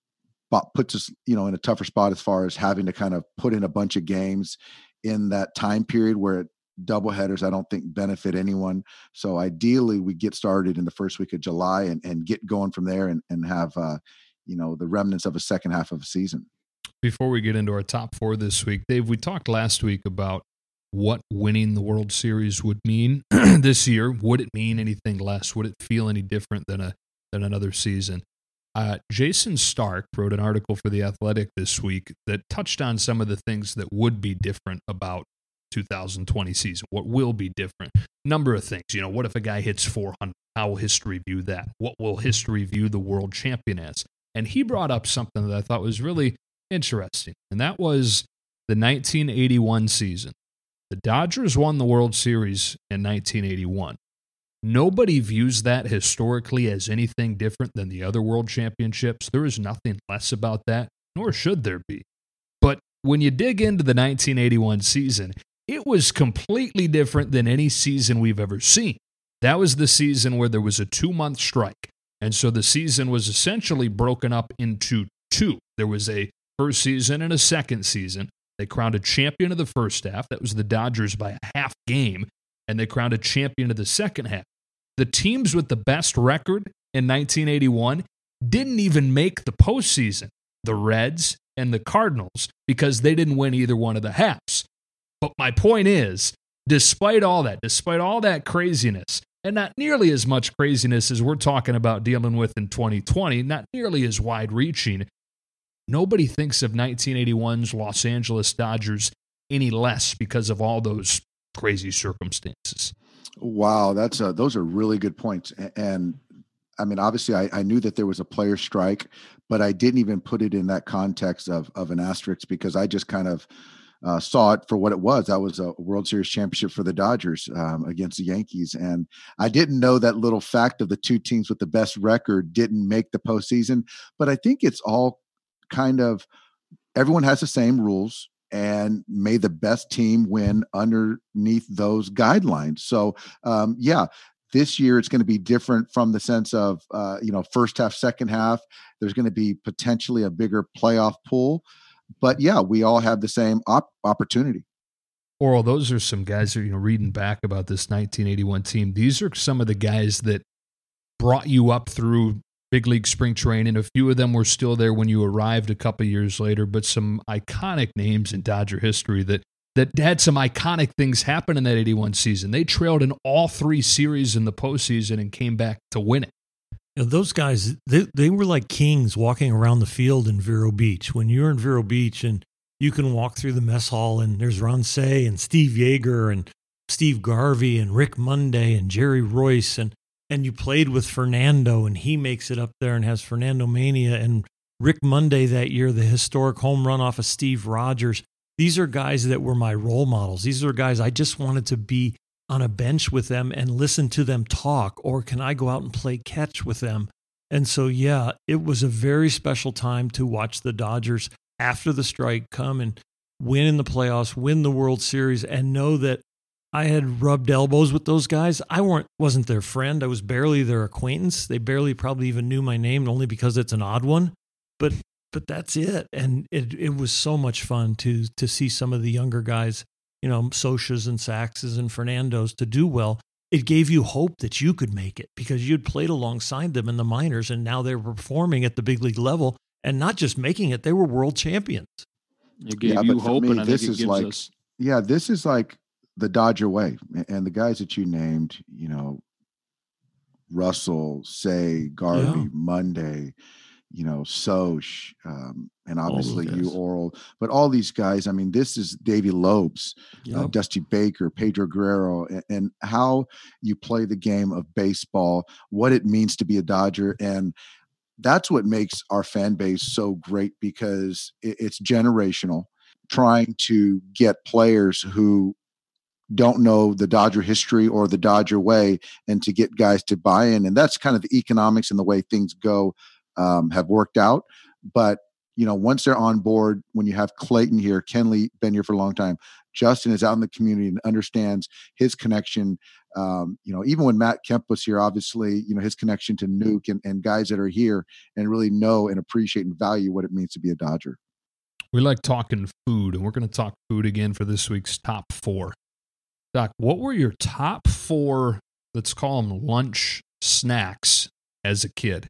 puts us, you know, in a tougher spot as far as having to kind of put in a bunch of games in that time period where it, doubleheaders, I don't think benefit anyone. So ideally we get started in the first week of July and, and get going from there and, and have, uh, you know, the remnants of a second half of a season. Before we get into our top four this week, Dave, we talked last week about what winning the World Series would mean this year. Would it mean anything less? Would it feel any different than a than another season? Uh, Jason Stark wrote an article for The Athletic this week that touched on some of the things that would be different about two thousand twenty season. What will be different? Number of things. You know, what if a guy hits four hundred? How will history view that? What will history view the world champion as? And he brought up something that I thought was really interesting, and that was the nineteen eighty-one season. The Dodgers won the World Series in nineteen eighty-one. Nobody views that historically as anything different than the other world championships. There is nothing less about that, nor should there be. But when you dig into the nineteen eighty-one season, it was completely different than any season we've ever seen. That was the season where there was a two-month strike, and so the season was essentially broken up into two. There was a first season and a second season. They crowned a champion of the first half. That was the Dodgers by a half game, and they crowned a champion of the second half. The teams with the best record in nineteen eighty-one didn't even make the postseason, the Reds and the Cardinals, because they didn't win either one of the halves. But my point is, despite all that, despite all that craziness, and not nearly as much craziness as we're talking about dealing with in twenty twenty, not nearly as wide-reaching, nobody thinks of nineteen eighty-one's Los Angeles Dodgers any less because of all those crazy circumstances. Wow, that's a, those are really good points. And I mean, obviously, I, I knew that there was a player strike, but I didn't even put it in that context of of an asterisk because I just kind of uh, saw it for what it was. That was a World Series championship for the Dodgers um, against the Yankees, and I didn't know that little fact of the two teams with the best record didn't make the postseason. But I think it's all kind of everyone has the same rules, and may the best team win underneath those guidelines. So, um, yeah. This year, it's going to be different from the sense of, uh, you know, first half, second half. There's going to be potentially a bigger playoff pool. But, yeah, we all have the same op- opportunity. Oral, those are some guys that, you know, reading back about this nineteen eighty-one team. These are some of the guys that brought you up through big league spring training. A few of them were still there when you arrived a couple years later, but some iconic names in Dodger history that that had some iconic things happen in that eighty-one season. They trailed in all three series in the postseason and came back to win it. You know, those guys, they, they were like kings walking around the field in Vero Beach. When you're in Vero Beach and you can walk through the mess hall and there's Ron Cey and Steve Yeager and Steve Garvey and Rick Monday and Jerry Royce, and, and you played with Fernando and he makes it up there and has Fernando Mania, and Rick Monday that year, the historic home run off of Steve Rogers. These are guys that were my role models. These are guys I just wanted to be on a bench with them and listen to them talk, or can I go out and play catch with them? And so, yeah, it was a very special time to watch the Dodgers after the strike come and win in the playoffs, win the World Series, and know that I had rubbed elbows with those guys. I weren't wasn't their friend. I was barely their acquaintance. They barely probably even knew my name, only because it's an odd one. But but that's it. And it it was so much fun to to see some of the younger guys, you know, Sochas and Saxes and Fernandos to do well. It gave you hope that you could make it because you'd played alongside them in the minors, and now they were performing at the big league level, and not just making it, they were world champions. It gave Yeah, you but for hope, me, and I think this it is gives like- us. Yeah, this is like the Dodger way. And the guys that you named, you know, Russell, Say, Garvey, Yeah. Monday, you know, Soch, um, and those obviously you, guys. Oral, but all these guys, I mean, this is Davey Lopes, uh, Yep. Dusty Baker, Pedro Guerrero, and, and how you play the game of baseball, what it means to be a Dodger. And that's what makes our fan base so great because it, it's generational, trying to get players who don't know the Dodger history or the Dodger way and to get guys to buy in. And that's kind of the economics and the way things go um, have worked out. But, you know, once they're on board, when you have Clayton here, Kenley been here for a long time, Justin is out in the community and understands his connection. Um, you know, even when Matt Kemp was here, obviously, you know, his connection to Nuke and, and guys that are here and really know and appreciate and value what it means to be a Dodger. We like talking food, and we're going to talk food again for this week's top four. Doc, what were your top four, let's call them lunch snacks as a kid?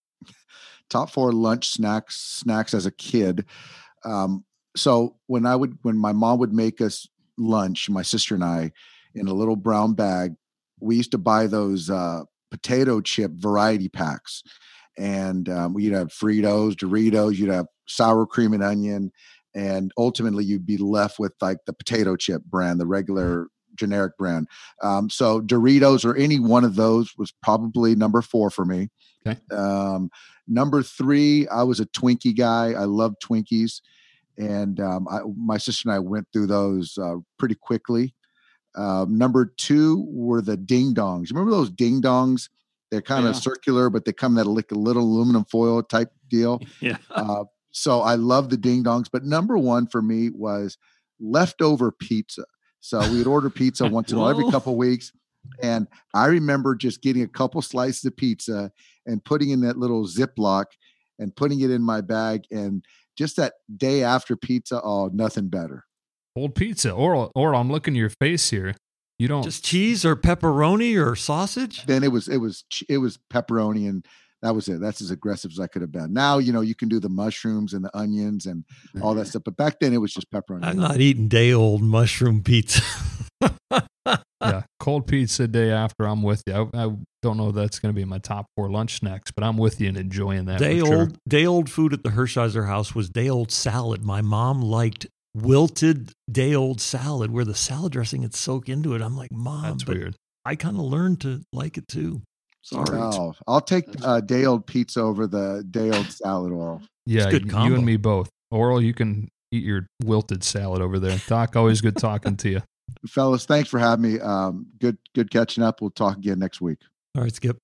Top four lunch snacks snacks as a kid. Um, so when I would when my mom would make us lunch, my sister and I, in a little brown bag, we used to buy those uh, potato chip variety packs, and um, we'd have Fritos, Doritos, you'd have sour cream and onion, and ultimately you'd be left with like the potato chip brand, the regular generic brand. Um, so Doritos or any one of those was probably number four for me. Okay. Um, number three, I was a Twinkie guy. I loved Twinkies. And um, I, my sister and I went through those uh, pretty quickly. Um, number two were the ding dongs. Remember those ding dongs? They're kind Yeah. of circular, but they come in that like a little aluminum foil type deal. Yeah. Uh, so I love the ding dongs. But number one for me was leftover pizza. So we would order pizza once in a while, every Whoa. couple of weeks. And I remember just getting a couple slices of pizza and putting in that little Ziploc and putting it in my bag. And just that day after pizza, oh, nothing better. Old pizza. Or, or I'm looking at your face here. You don't. Just cheese or pepperoni or sausage? Then it was it was ch- it was pepperoni, and that was it. That's as aggressive as I could have been. Now you know you can do the mushrooms and the onions and all that stuff, but back then it was just pepperoni. I'm not eating day old mushroom pizza. Yeah, cold pizza day after. I'm with you. I, I don't know if that's going to be my top four lunch snacks, but I'm with you and enjoying that. Day for sure. old day old food at the Hershiser house was day old salad. My mom liked wilted day old salad where the salad dressing had soaked into it. I'm like, Mom, That's but weird. I kind of learned to like it too. Sorry. Oh, I'll take uh, day old pizza over the day old salad oil. Yeah, good you combo. and me both. Oral, you can eat your wilted salad over there. Doc, always good talking to you. Fellas, thanks for having me. Um, good good catching up. We'll talk again next week. All right, Skip.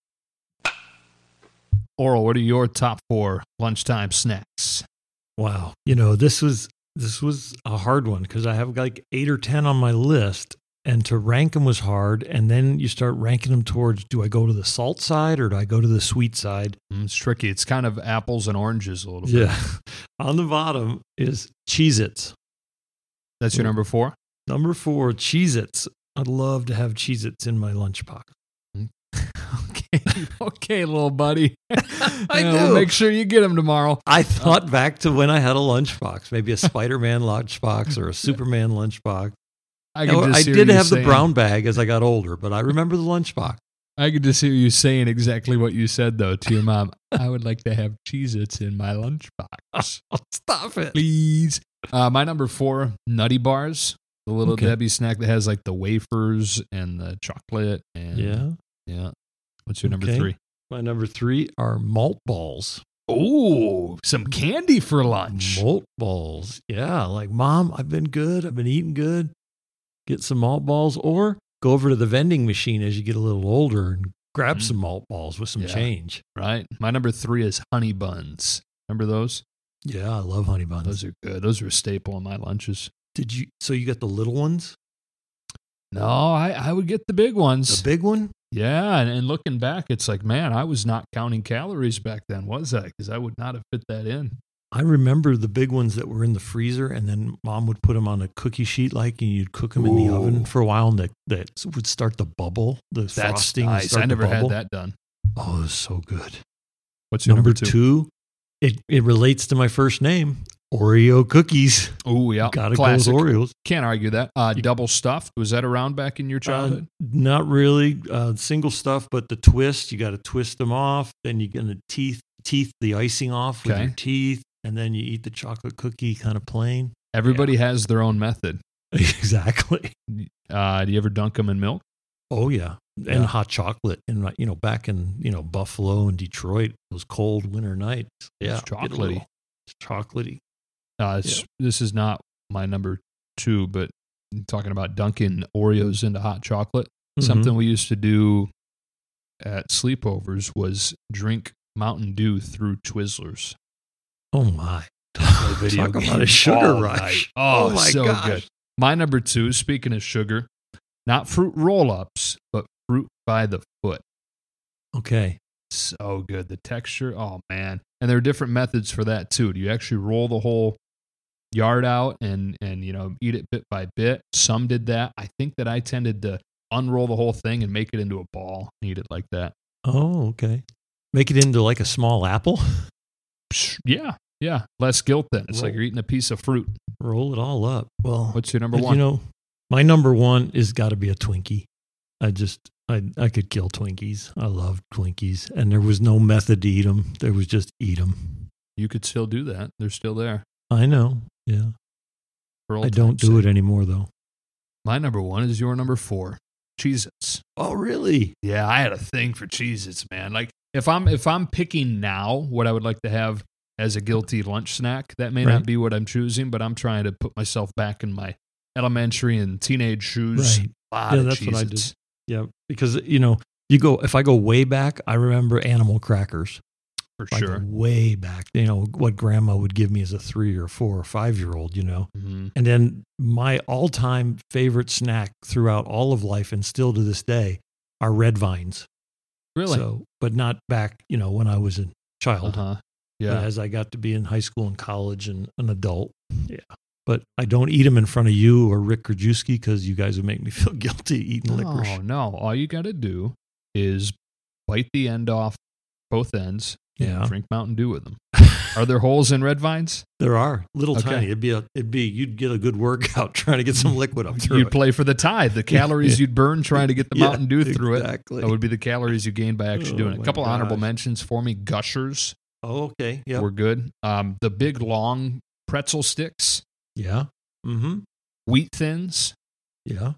Oral, what are your top four lunchtime snacks? Wow. You know, this was this was a hard one because I have like eight or ten on my list, and to rank them was hard. And then you start ranking them towards, do I go to the salt side or do I go to the sweet side? Mm, it's tricky. It's kind of apples and oranges a little bit. Yeah. On the bottom is Cheez-Its. That's your number four? Number four, Cheez-Its. I'd love to have Cheez-Its in my lunchbox. Okay, okay, little buddy. I Yeah, do. We'll make sure you get them tomorrow. I thought back to when I had a lunchbox, maybe a Spider-Man lunchbox or a Superman lunchbox. I, You can know, just I hear did you have the saying- brown bag as I got older, but I remember the lunchbox. I could just hear you saying exactly what you said, though, to your mom. I would like to have Cheez-Its in my lunchbox. Stop it. Please. Uh, my number four, Nutty Bars. The little Okay. Debbie snack that has like the wafers and the chocolate. And Yeah. Yeah. What's your number Okay. three? My number three are malt balls. Oh, some candy for lunch. Malt balls. Yeah. Like, Mom, I've been good. I've been eating good. Get some malt balls, or go over to the vending machine as you get a little older and grab Mm. some malt balls with some Yeah. change. Right. My number three is honey buns. Remember those? Yeah, I love honey buns. Those are good. Those are a staple in my lunches. Did you? So you got the little ones? No, I, I would get the big ones. The big one? Yeah, and, and looking back, it's like, man, I was not counting calories back then, was I? Because I would not have fit that in. I remember the big ones that were in the freezer, and then Mom would put them on a cookie sheet, like, and you'd cook them in the oven for a while, and that, that would start to bubble, the That's frosting. nice. Start I never to bubble. had that done. Oh, it was so good. What's your number, number two? two? It it relates to my first name, Oreo cookies. Oh, yeah. Gotta Classic. go with Oreos. Can't argue that. Uh, double stuffed. Was that around back in your childhood? Uh, not really. Uh, single stuff, but the twist, you got to twist them off. Then you're going to teeth, teeth the icing off with Okay. your teeth. And then you eat the chocolate cookie kind of plain. Everybody has their own method. Exactly. Uh, do you ever dunk them in milk? Oh, yeah. And Yeah. hot chocolate. And, like, you know, back in, you know, Buffalo and Detroit, those cold winter nights. Yeah. It's get a chocolatey. little- It's chocolatey. Uh, it's, This is not my number two, but talking about dunking Oreos into hot chocolate. Mhm. Something we used to do at sleepovers was drink Mountain Dew through Twizzlers. Oh, my. Play video Talk about games a sugar all rush. night. Oh, Oh, my so gosh. good. My number two, speaking of sugar, not fruit roll-ups, but fruit by the foot. Okay. So good. The texture, oh, man. And there are different methods for that, too. Do you actually roll the whole yard out and, and you know, eat it bit by bit? Some did that. I think that I tended to unroll the whole thing and make it into a ball and eat it like that. Oh, okay. Make it into like a small apple. Psh, Yeah, yeah. Less guilt then. It's like Roll. you're eating a piece of fruit. Roll it all up. Well, What's your number but, one? You know, my number one is got to be a Twinkie. I just, I, I could kill Twinkies. I love Twinkies. And there was no method to eat them. There was just eat them. You could still do that. They're still there. I know. Yeah. For old I don't time's do sake. it anymore, though. My number one is your number four. Cheez-Its. Oh, really? Yeah, I had a thing for Cheez-Its, man. Like if I'm if I'm picking now what I would like to have as a guilty lunch snack, that may Right. not be what I'm choosing, but I'm trying to put myself back in my elementary and teenage shoes. Right. A lot Yeah, of that's what I did. Cheez-Its. Yeah. Because, you know, you go, if I go way back, I remember animal crackers. For If I go sure. way back, you know, what grandma would give me as a three or four or five year old, you know. Mhm. And then my all time favorite snack throughout all of life and still to this day are red vines. Really? So, but not back, you know, when I was a child. Uh-huh. But Yeah. as I got to be in high school and college and an adult. Yeah. But I don't eat them in front of you or Rick Krajewski because you guys would make me feel guilty eating licorice. No, no. All you got to do is bite the end off both ends and Yeah. drink Mountain Dew with them. Are there holes in red vines? There are little Okay. tiny. It'd be a, it'd be, you'd get a good workout trying to get some liquid up through You'd it. play for the tide. The calories Yeah. you'd burn trying to get the Yeah, Mountain Dew through it. exactly. That would be the calories you gain by actually Oh, doing it. A my couple honorable gosh. mentions for me. Gushers Oh, okay. Yeah. were good. Um, the big long pretzel sticks, Yeah. Mm-hmm. wheat thins, Yeah.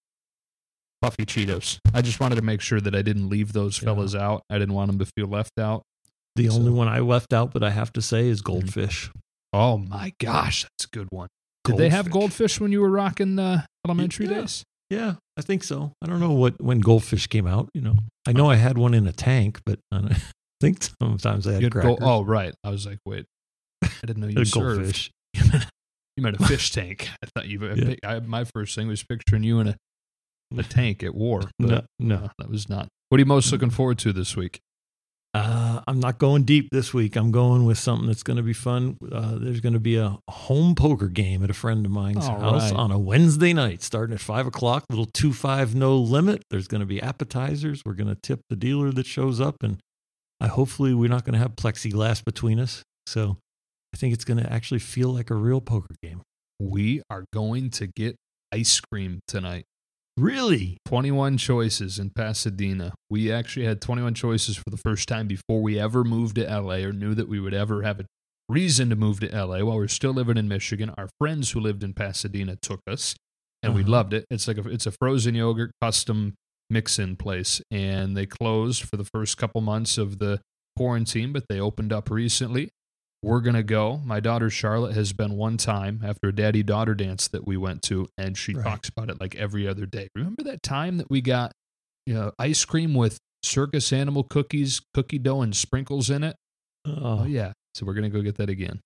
puffy Cheetos. I just wanted to make sure that I didn't leave those Yeah. fellas out. I didn't want them to feel left out. The So- only one I left out that I have to say is goldfish. Oh my gosh, that's a good one. Did they have goldfish when you were rocking uh, elementary Yeah. days? Yeah, I think so. I don't know what when goldfish came out. You know, I know I had one in a tank, but I don't- I think sometimes I had You had crackers. gold- oh, right. I was like, wait, I didn't know you A served. goldfish. You meant a fish tank. I thought you. Yeah. I, my first thing was picturing you in a, a tank at war. But No, no. no, that was not. What are you most looking forward to this week? Uh, I'm not going deep this week. I'm going with something that's going to be fun. Uh, there's going to be a home poker game at a friend of mine's All house right. on a Wednesday night, starting at five o'clock. Little two five no limit. There's going to be appetizers. We're going to tip the dealer that shows up, and I hopefully we're not going to have plexiglass between us. So I think it's going to actually feel like a real poker game. We are going to get ice cream tonight. Really? twenty-one choices in Pasadena. We actually had twenty-one choices for the first time before we ever moved to L A or knew that we would ever have a reason to move to L A. While we we're still living in Michigan, our friends who lived in Pasadena took us, and we Uh-huh. loved it. It's like a, it's a frozen yogurt custom mix-in place, and they closed for the first couple months of the quarantine, but they opened up recently. We're going to go. My daughter Charlotte has been one time after a daddy-daughter dance that we went to, and she Right. talks about it like every other day. Remember that time that we got you know, ice cream with circus animal cookies, cookie dough, and sprinkles in it? Oh, Oh, yeah. So we're going to go get that again.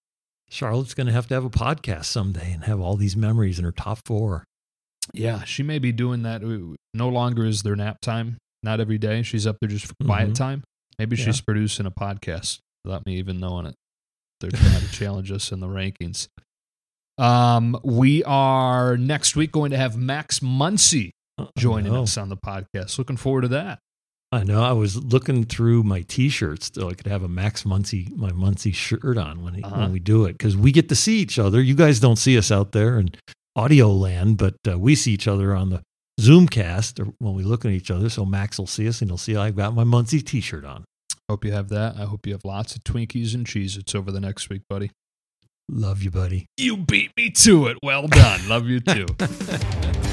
Charlotte's going to have to have a podcast someday and have all these memories in her top four. Yeah, she may be doing that. No longer is there nap time. Not every day. She's up there just for quiet Mm-hmm. time. Maybe Yeah. she's producing a podcast without me even knowing it. They're trying to challenge us in the rankings. Um, we are next week going to have Max Muncy joining know. us on the podcast. Looking forward to that. I know. I was looking through my T-shirts so I could have a Max Muncy, my Muncy shirt on when he, Uh-huh. when we do it, because we get to see each other. You guys don't see us out there in audio land, but uh, we see each other on the Zoomcast or when we look at each other. So Max will see us and he'll see I've got my Muncy T-shirt on. Hope you have that. I hope you have lots of Twinkies and Cheez-Its over the next week, buddy. Love you, buddy. You beat me to it. Well done. Love you too.